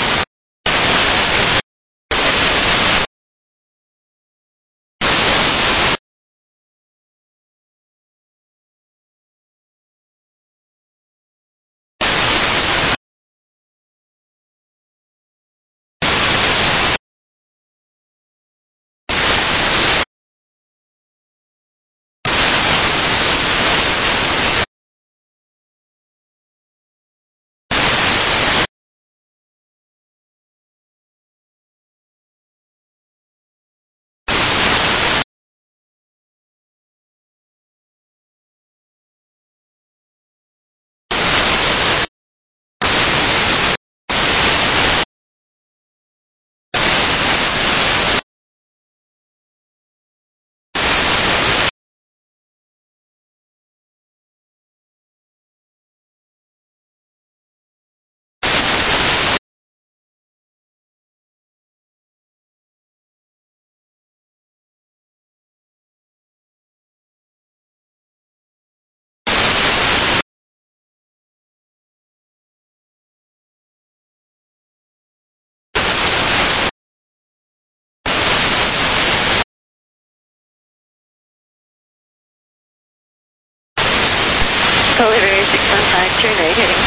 Delivery 615, turn right, heading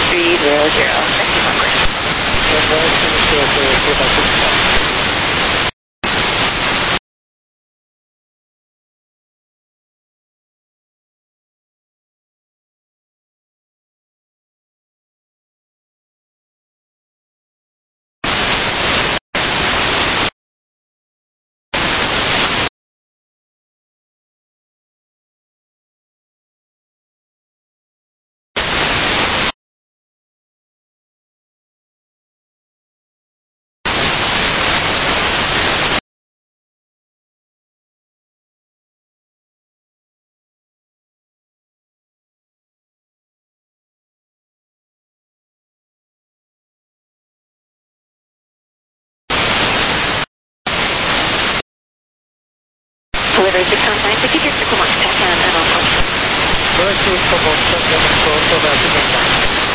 300. Delivery 615, ticket to Comox, Tacon, and I'll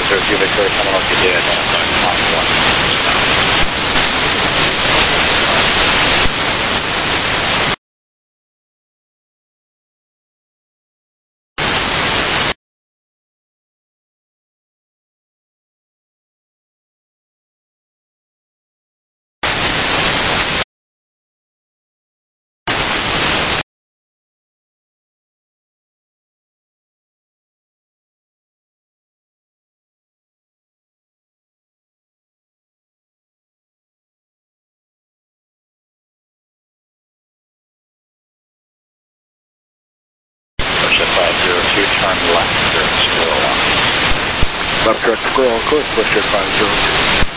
502 Victoria Terminal, good day, identified Mach 1. Push at 502, turn left, direct squirrel 1. Left direct squirrel on course, push at 502.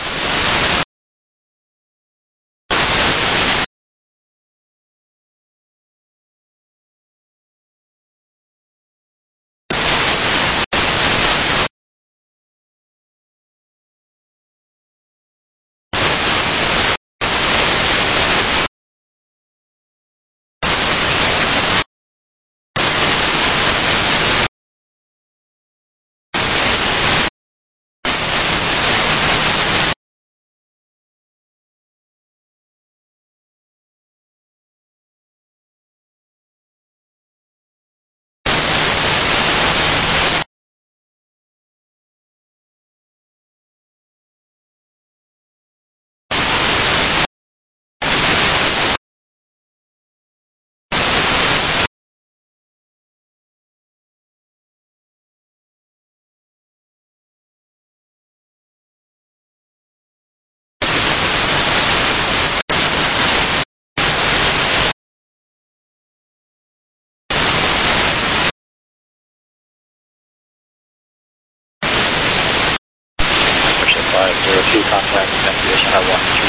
Push at 502, contact destination at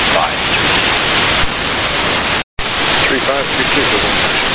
13532. 3532.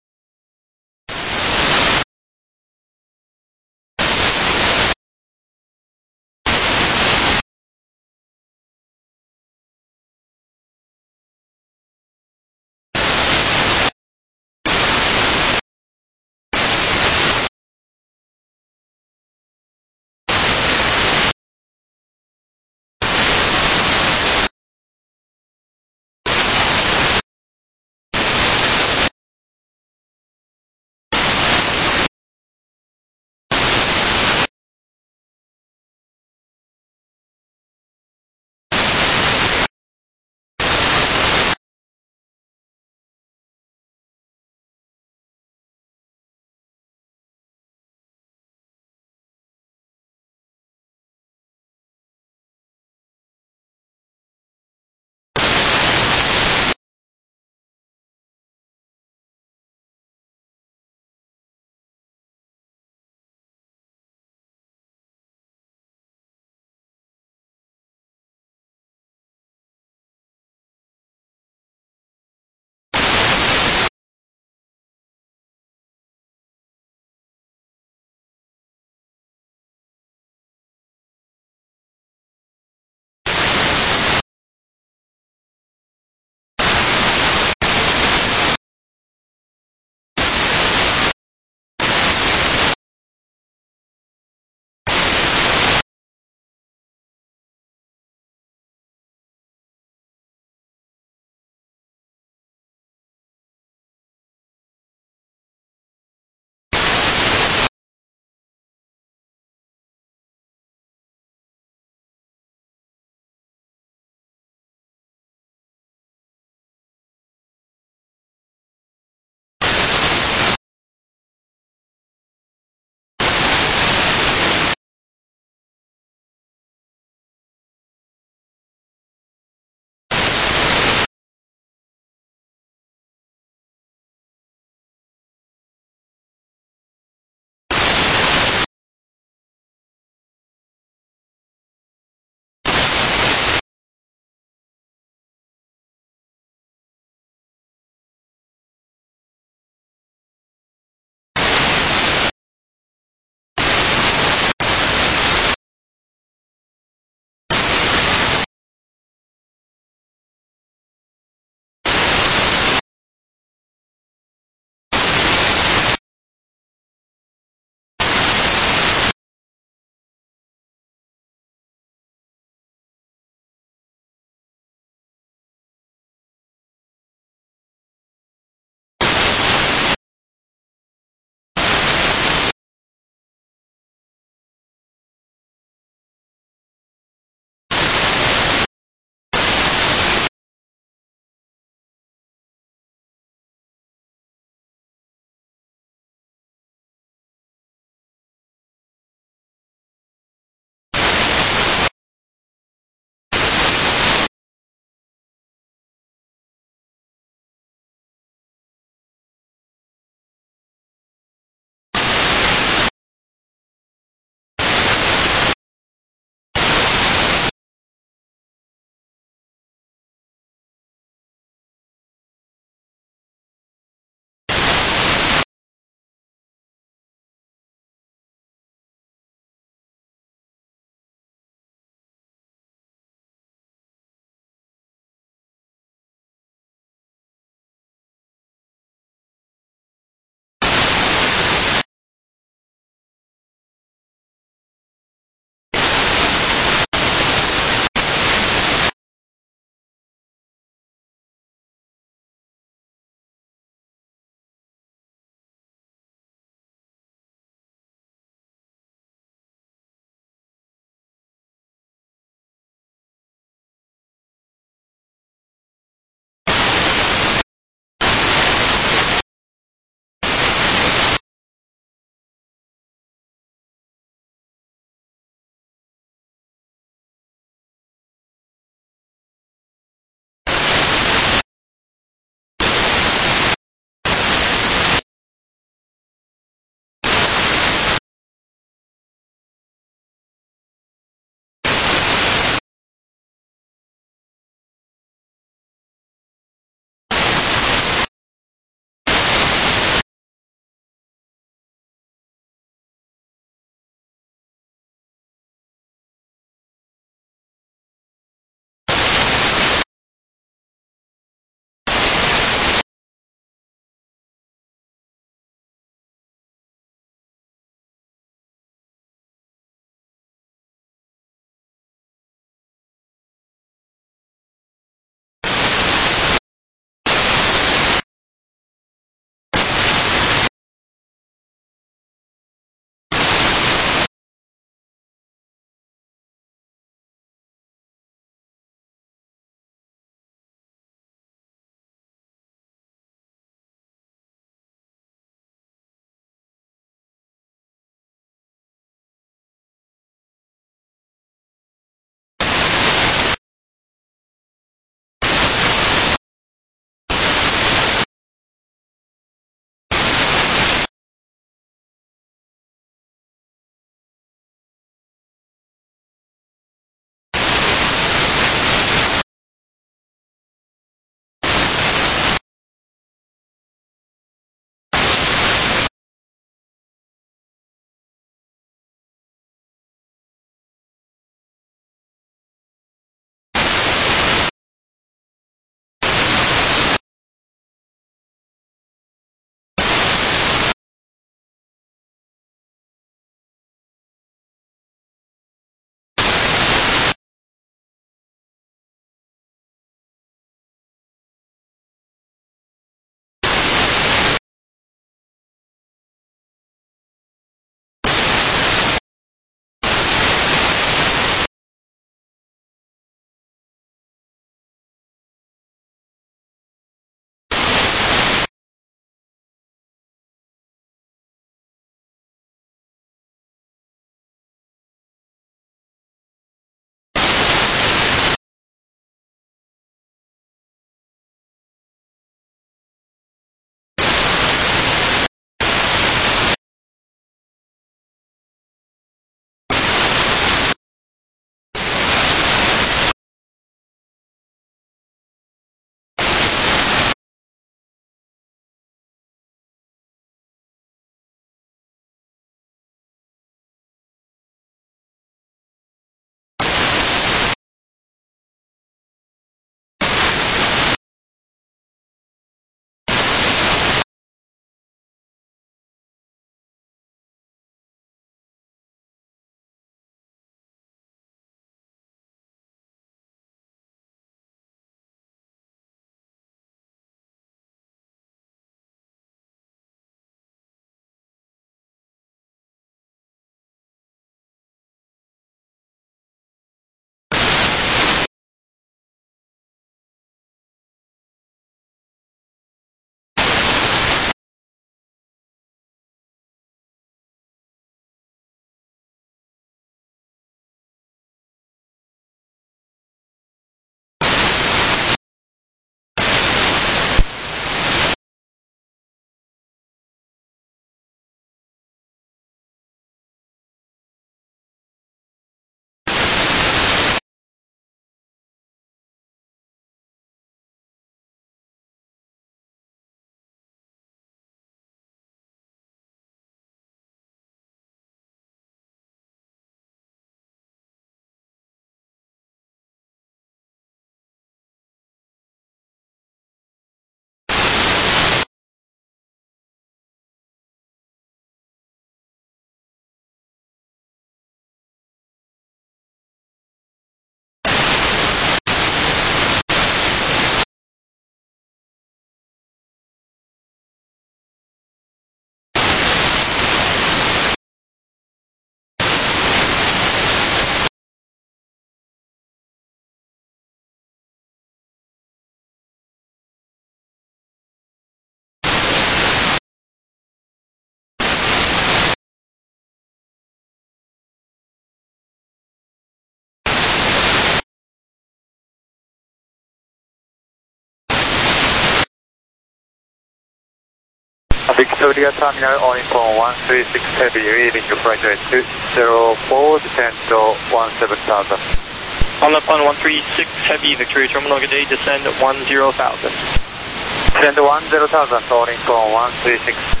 Victoria Terminal on phone 136 Heavy, reading your flight rate 204, descend to 17,000. On the phone 136 Heavy, Victoria Terminal, good day, descend 10,000. Descend 10,000, on phone 136.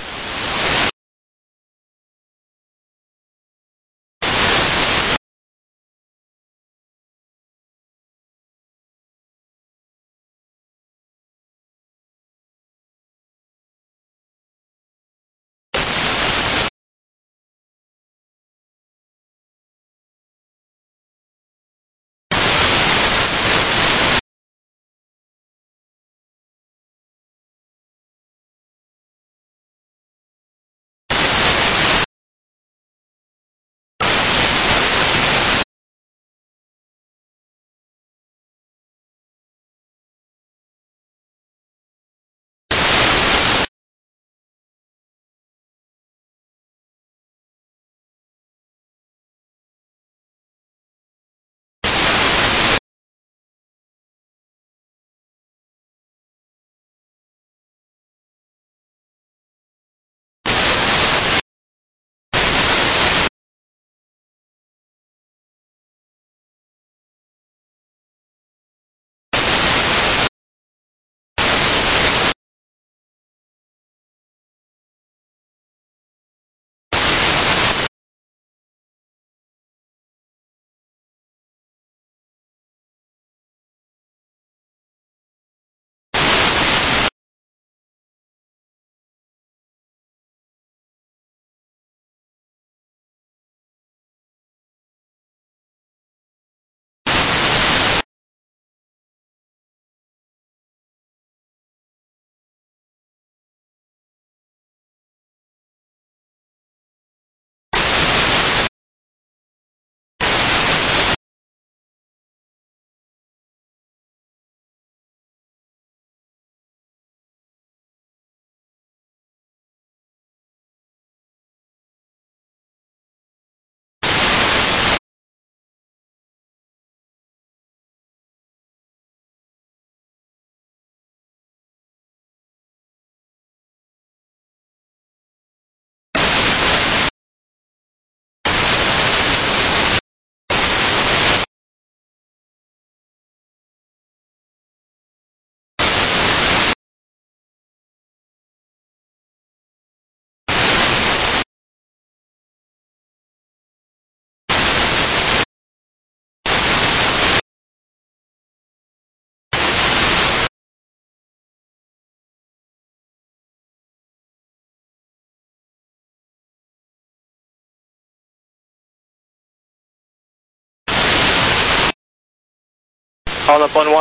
On up on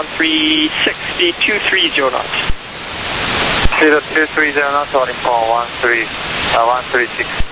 136, 230 knots. 230 knots, on phone 136.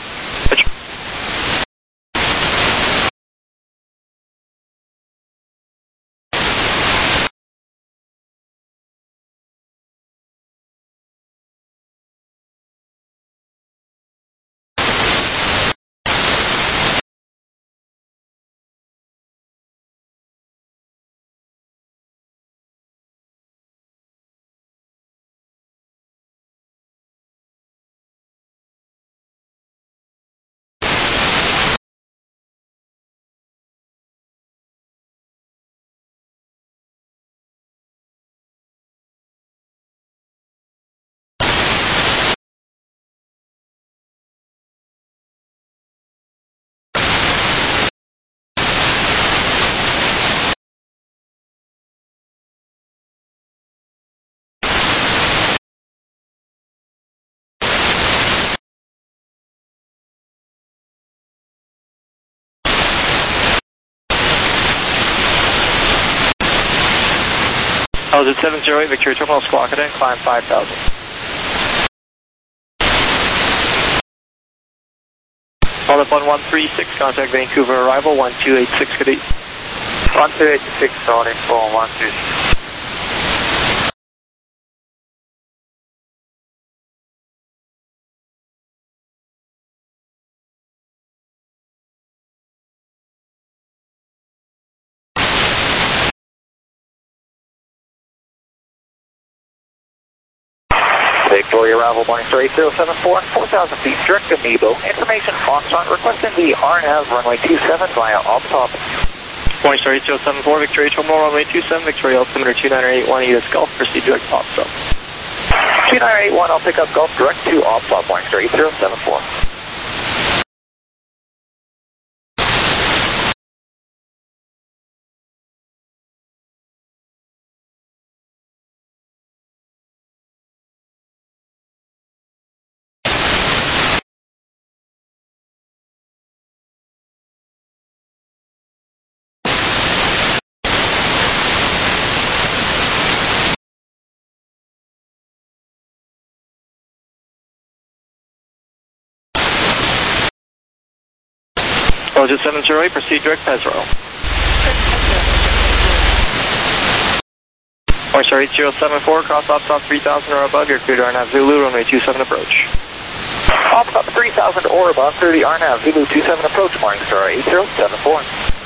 I was at 708 Victoria Terminal, Squawka, climb 5,000. All up on 136, contact Vancouver arrival, 1286, good day. 1286, on phone 136. Victoria arrival, Morningstar 8074, 4,000 feet, direct to Nebo. Information Foxtrot, requesting the RNAV runway 27 via off-top. Morningstar 8074, Victoria Terminal, runway 27, Victoria altimeter 2981, Edith Golf, proceed direct to off-stop. 2981, I'll pick up Golf direct to off-stop, Morningstar 8074. Belgium 708, proceed direct Pesaro. Morningstar 8074, cross off-stop 3000 or above, you're cleared RNAV Zulu, runway 27 approach. Off-stop 3000 or above through the RNAV Zulu 27 approach, Morningstar 8074.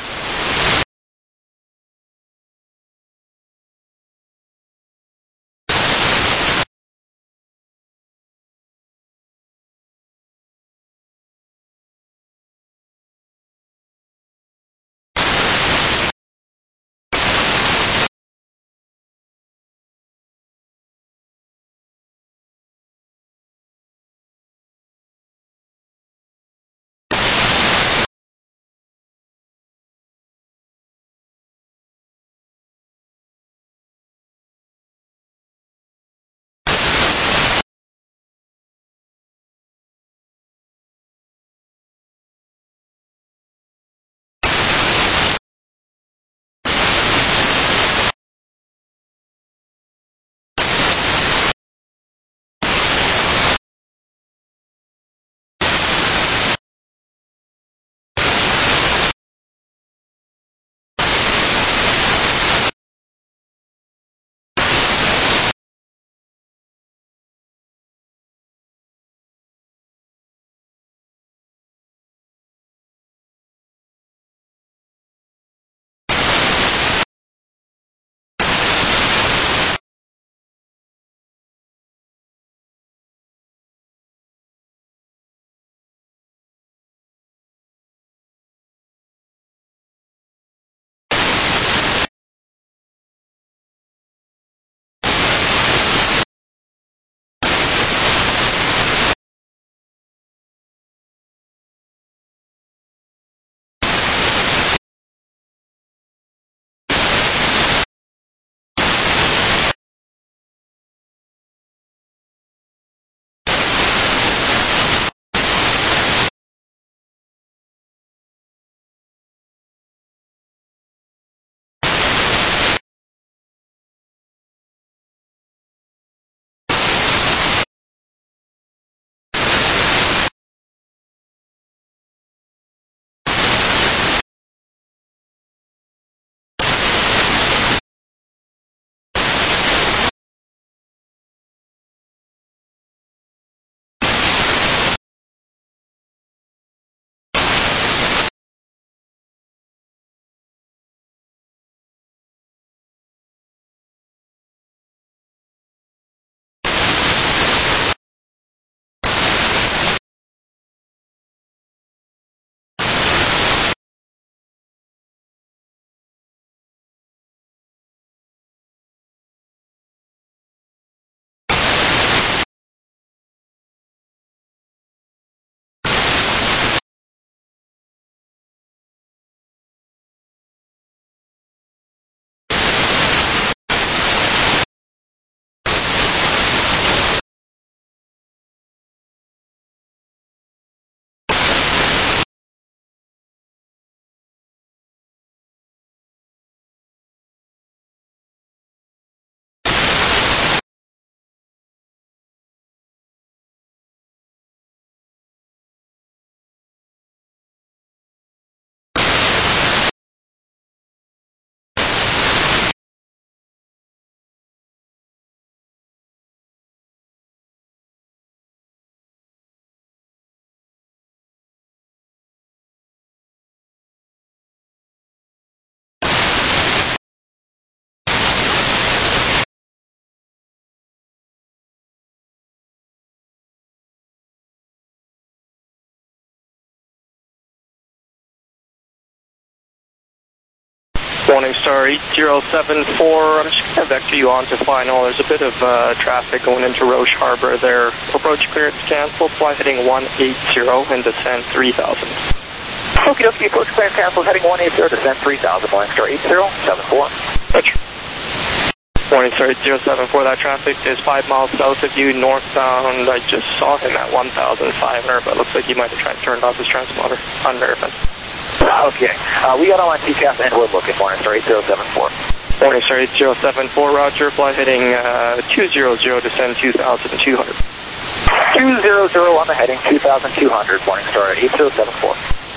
Morning Star 8074. I'm just going to vector you on to final. There's a bit of traffic going into Roche Harbor there. Approach clearance canceled. Fly heading 180 and descend 3000. Okie dokie, approach clearance canceled. Heading 180, descend 3000. Morning Star 8074. Roger. Morning Star 8074. That traffic is 5 miles south of you, northbound. I just saw him at 1,500, but it looks like he might have turned off his transponder. Unverified. Okay. We got on TCAS and we're looking. Morning Star 8074. Morning Star 8074. Roger. Fly heading 200, descend 2,200. 200 on the heading 2,200. Morning Star 8074.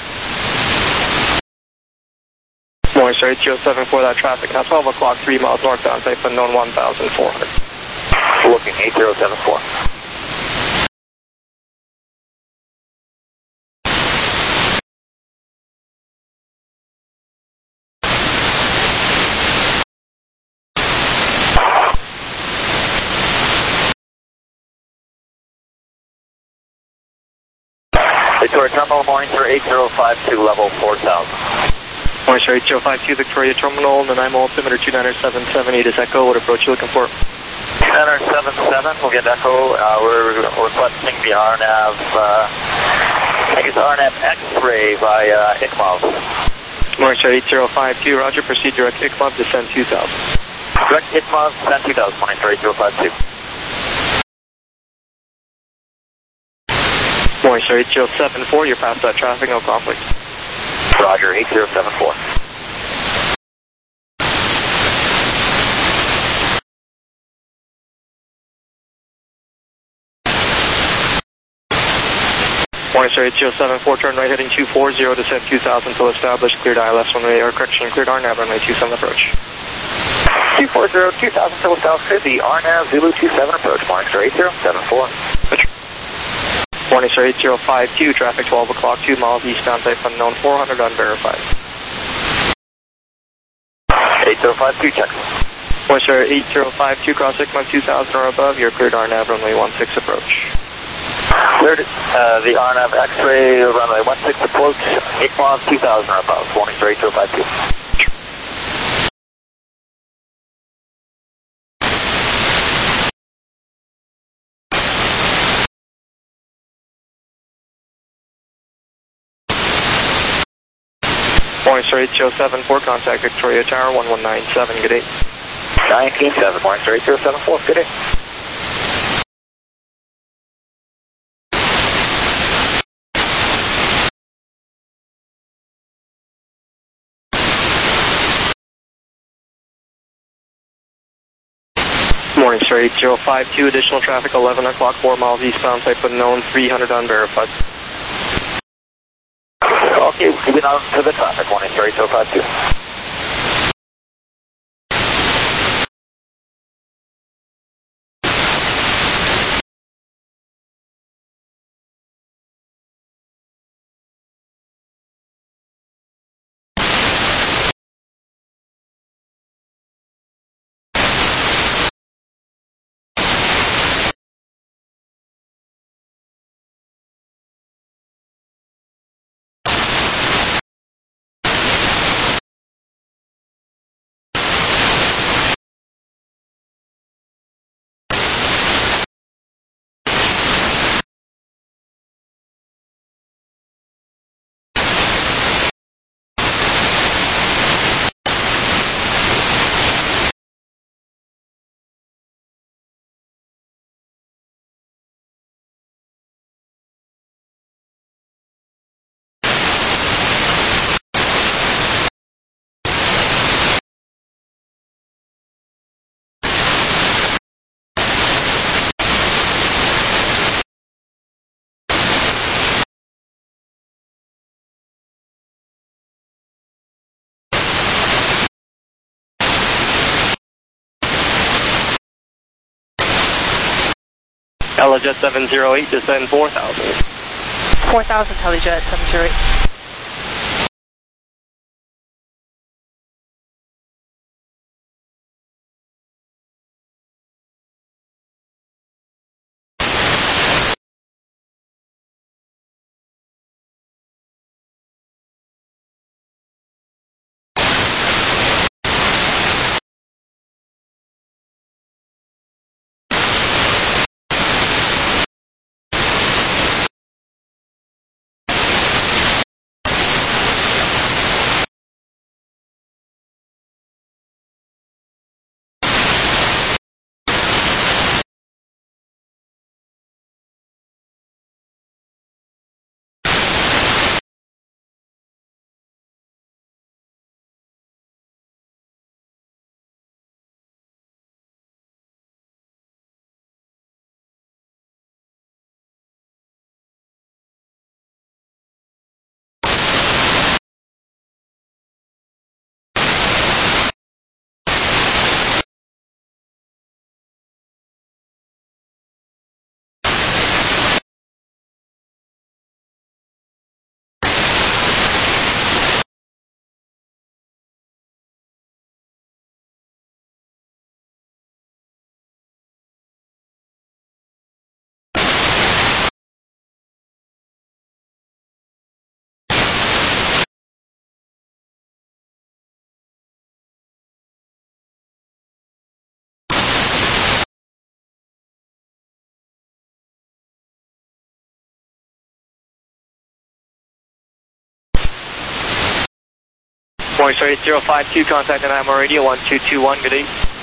Morning Star 8074. That traffic now 12 o'clock, 3 miles northbound, type unknown 1,400. Looking 8074. Victoria Terminal, Morning Star 8052, level 4,000. Morning Star 8052, Victoria Terminal, the NIMO altimeter 29778 is Echo. What approach you looking for? 297, we'll get Echo. We're requesting the RNAV, I think it's RNAV X-ray via ICMOV. Morning Star 8052, Roger. Proceed direct ICMOV, descend 2000. Direct ICMOV, descend 2000, Morning Star 8052. Morning Star 8074, you're past that traffic, no conflict. Roger, 8074. Morning Star 8074, turn right heading 240, descend 2000 till established, cleared ILS runway, or correction, cleared RNAV runway 27 approach. 240, 2000 till established, the RNAV Zulu 27 approach, Morning Star 8074. Morning Star 8052, traffic 12 o'clock, 2 miles eastbound, type unknown 400, unverified. 8052, check. Morning Star 8052, cross ICMOV 2000 or above, you're cleared RNAV runway 16 approach. Cleared the RNAV X-ray runway 16 approach, ICMOV 2000 or above, Morning Star 8052. Morning Star 8074, contact Victoria Tower 1197, good day. 197, Morning Star 8074, good day. Morning Star 8052, additional traffic 11 o'clock, 4 miles eastbound, type unknown 300, unverified. Okay, moving on to the traffic, Morning Star 8052. Telejet 708, descend 4000. 4000, Telejet 708. Morning Star 8052, contact NIMO radio 1221, good day.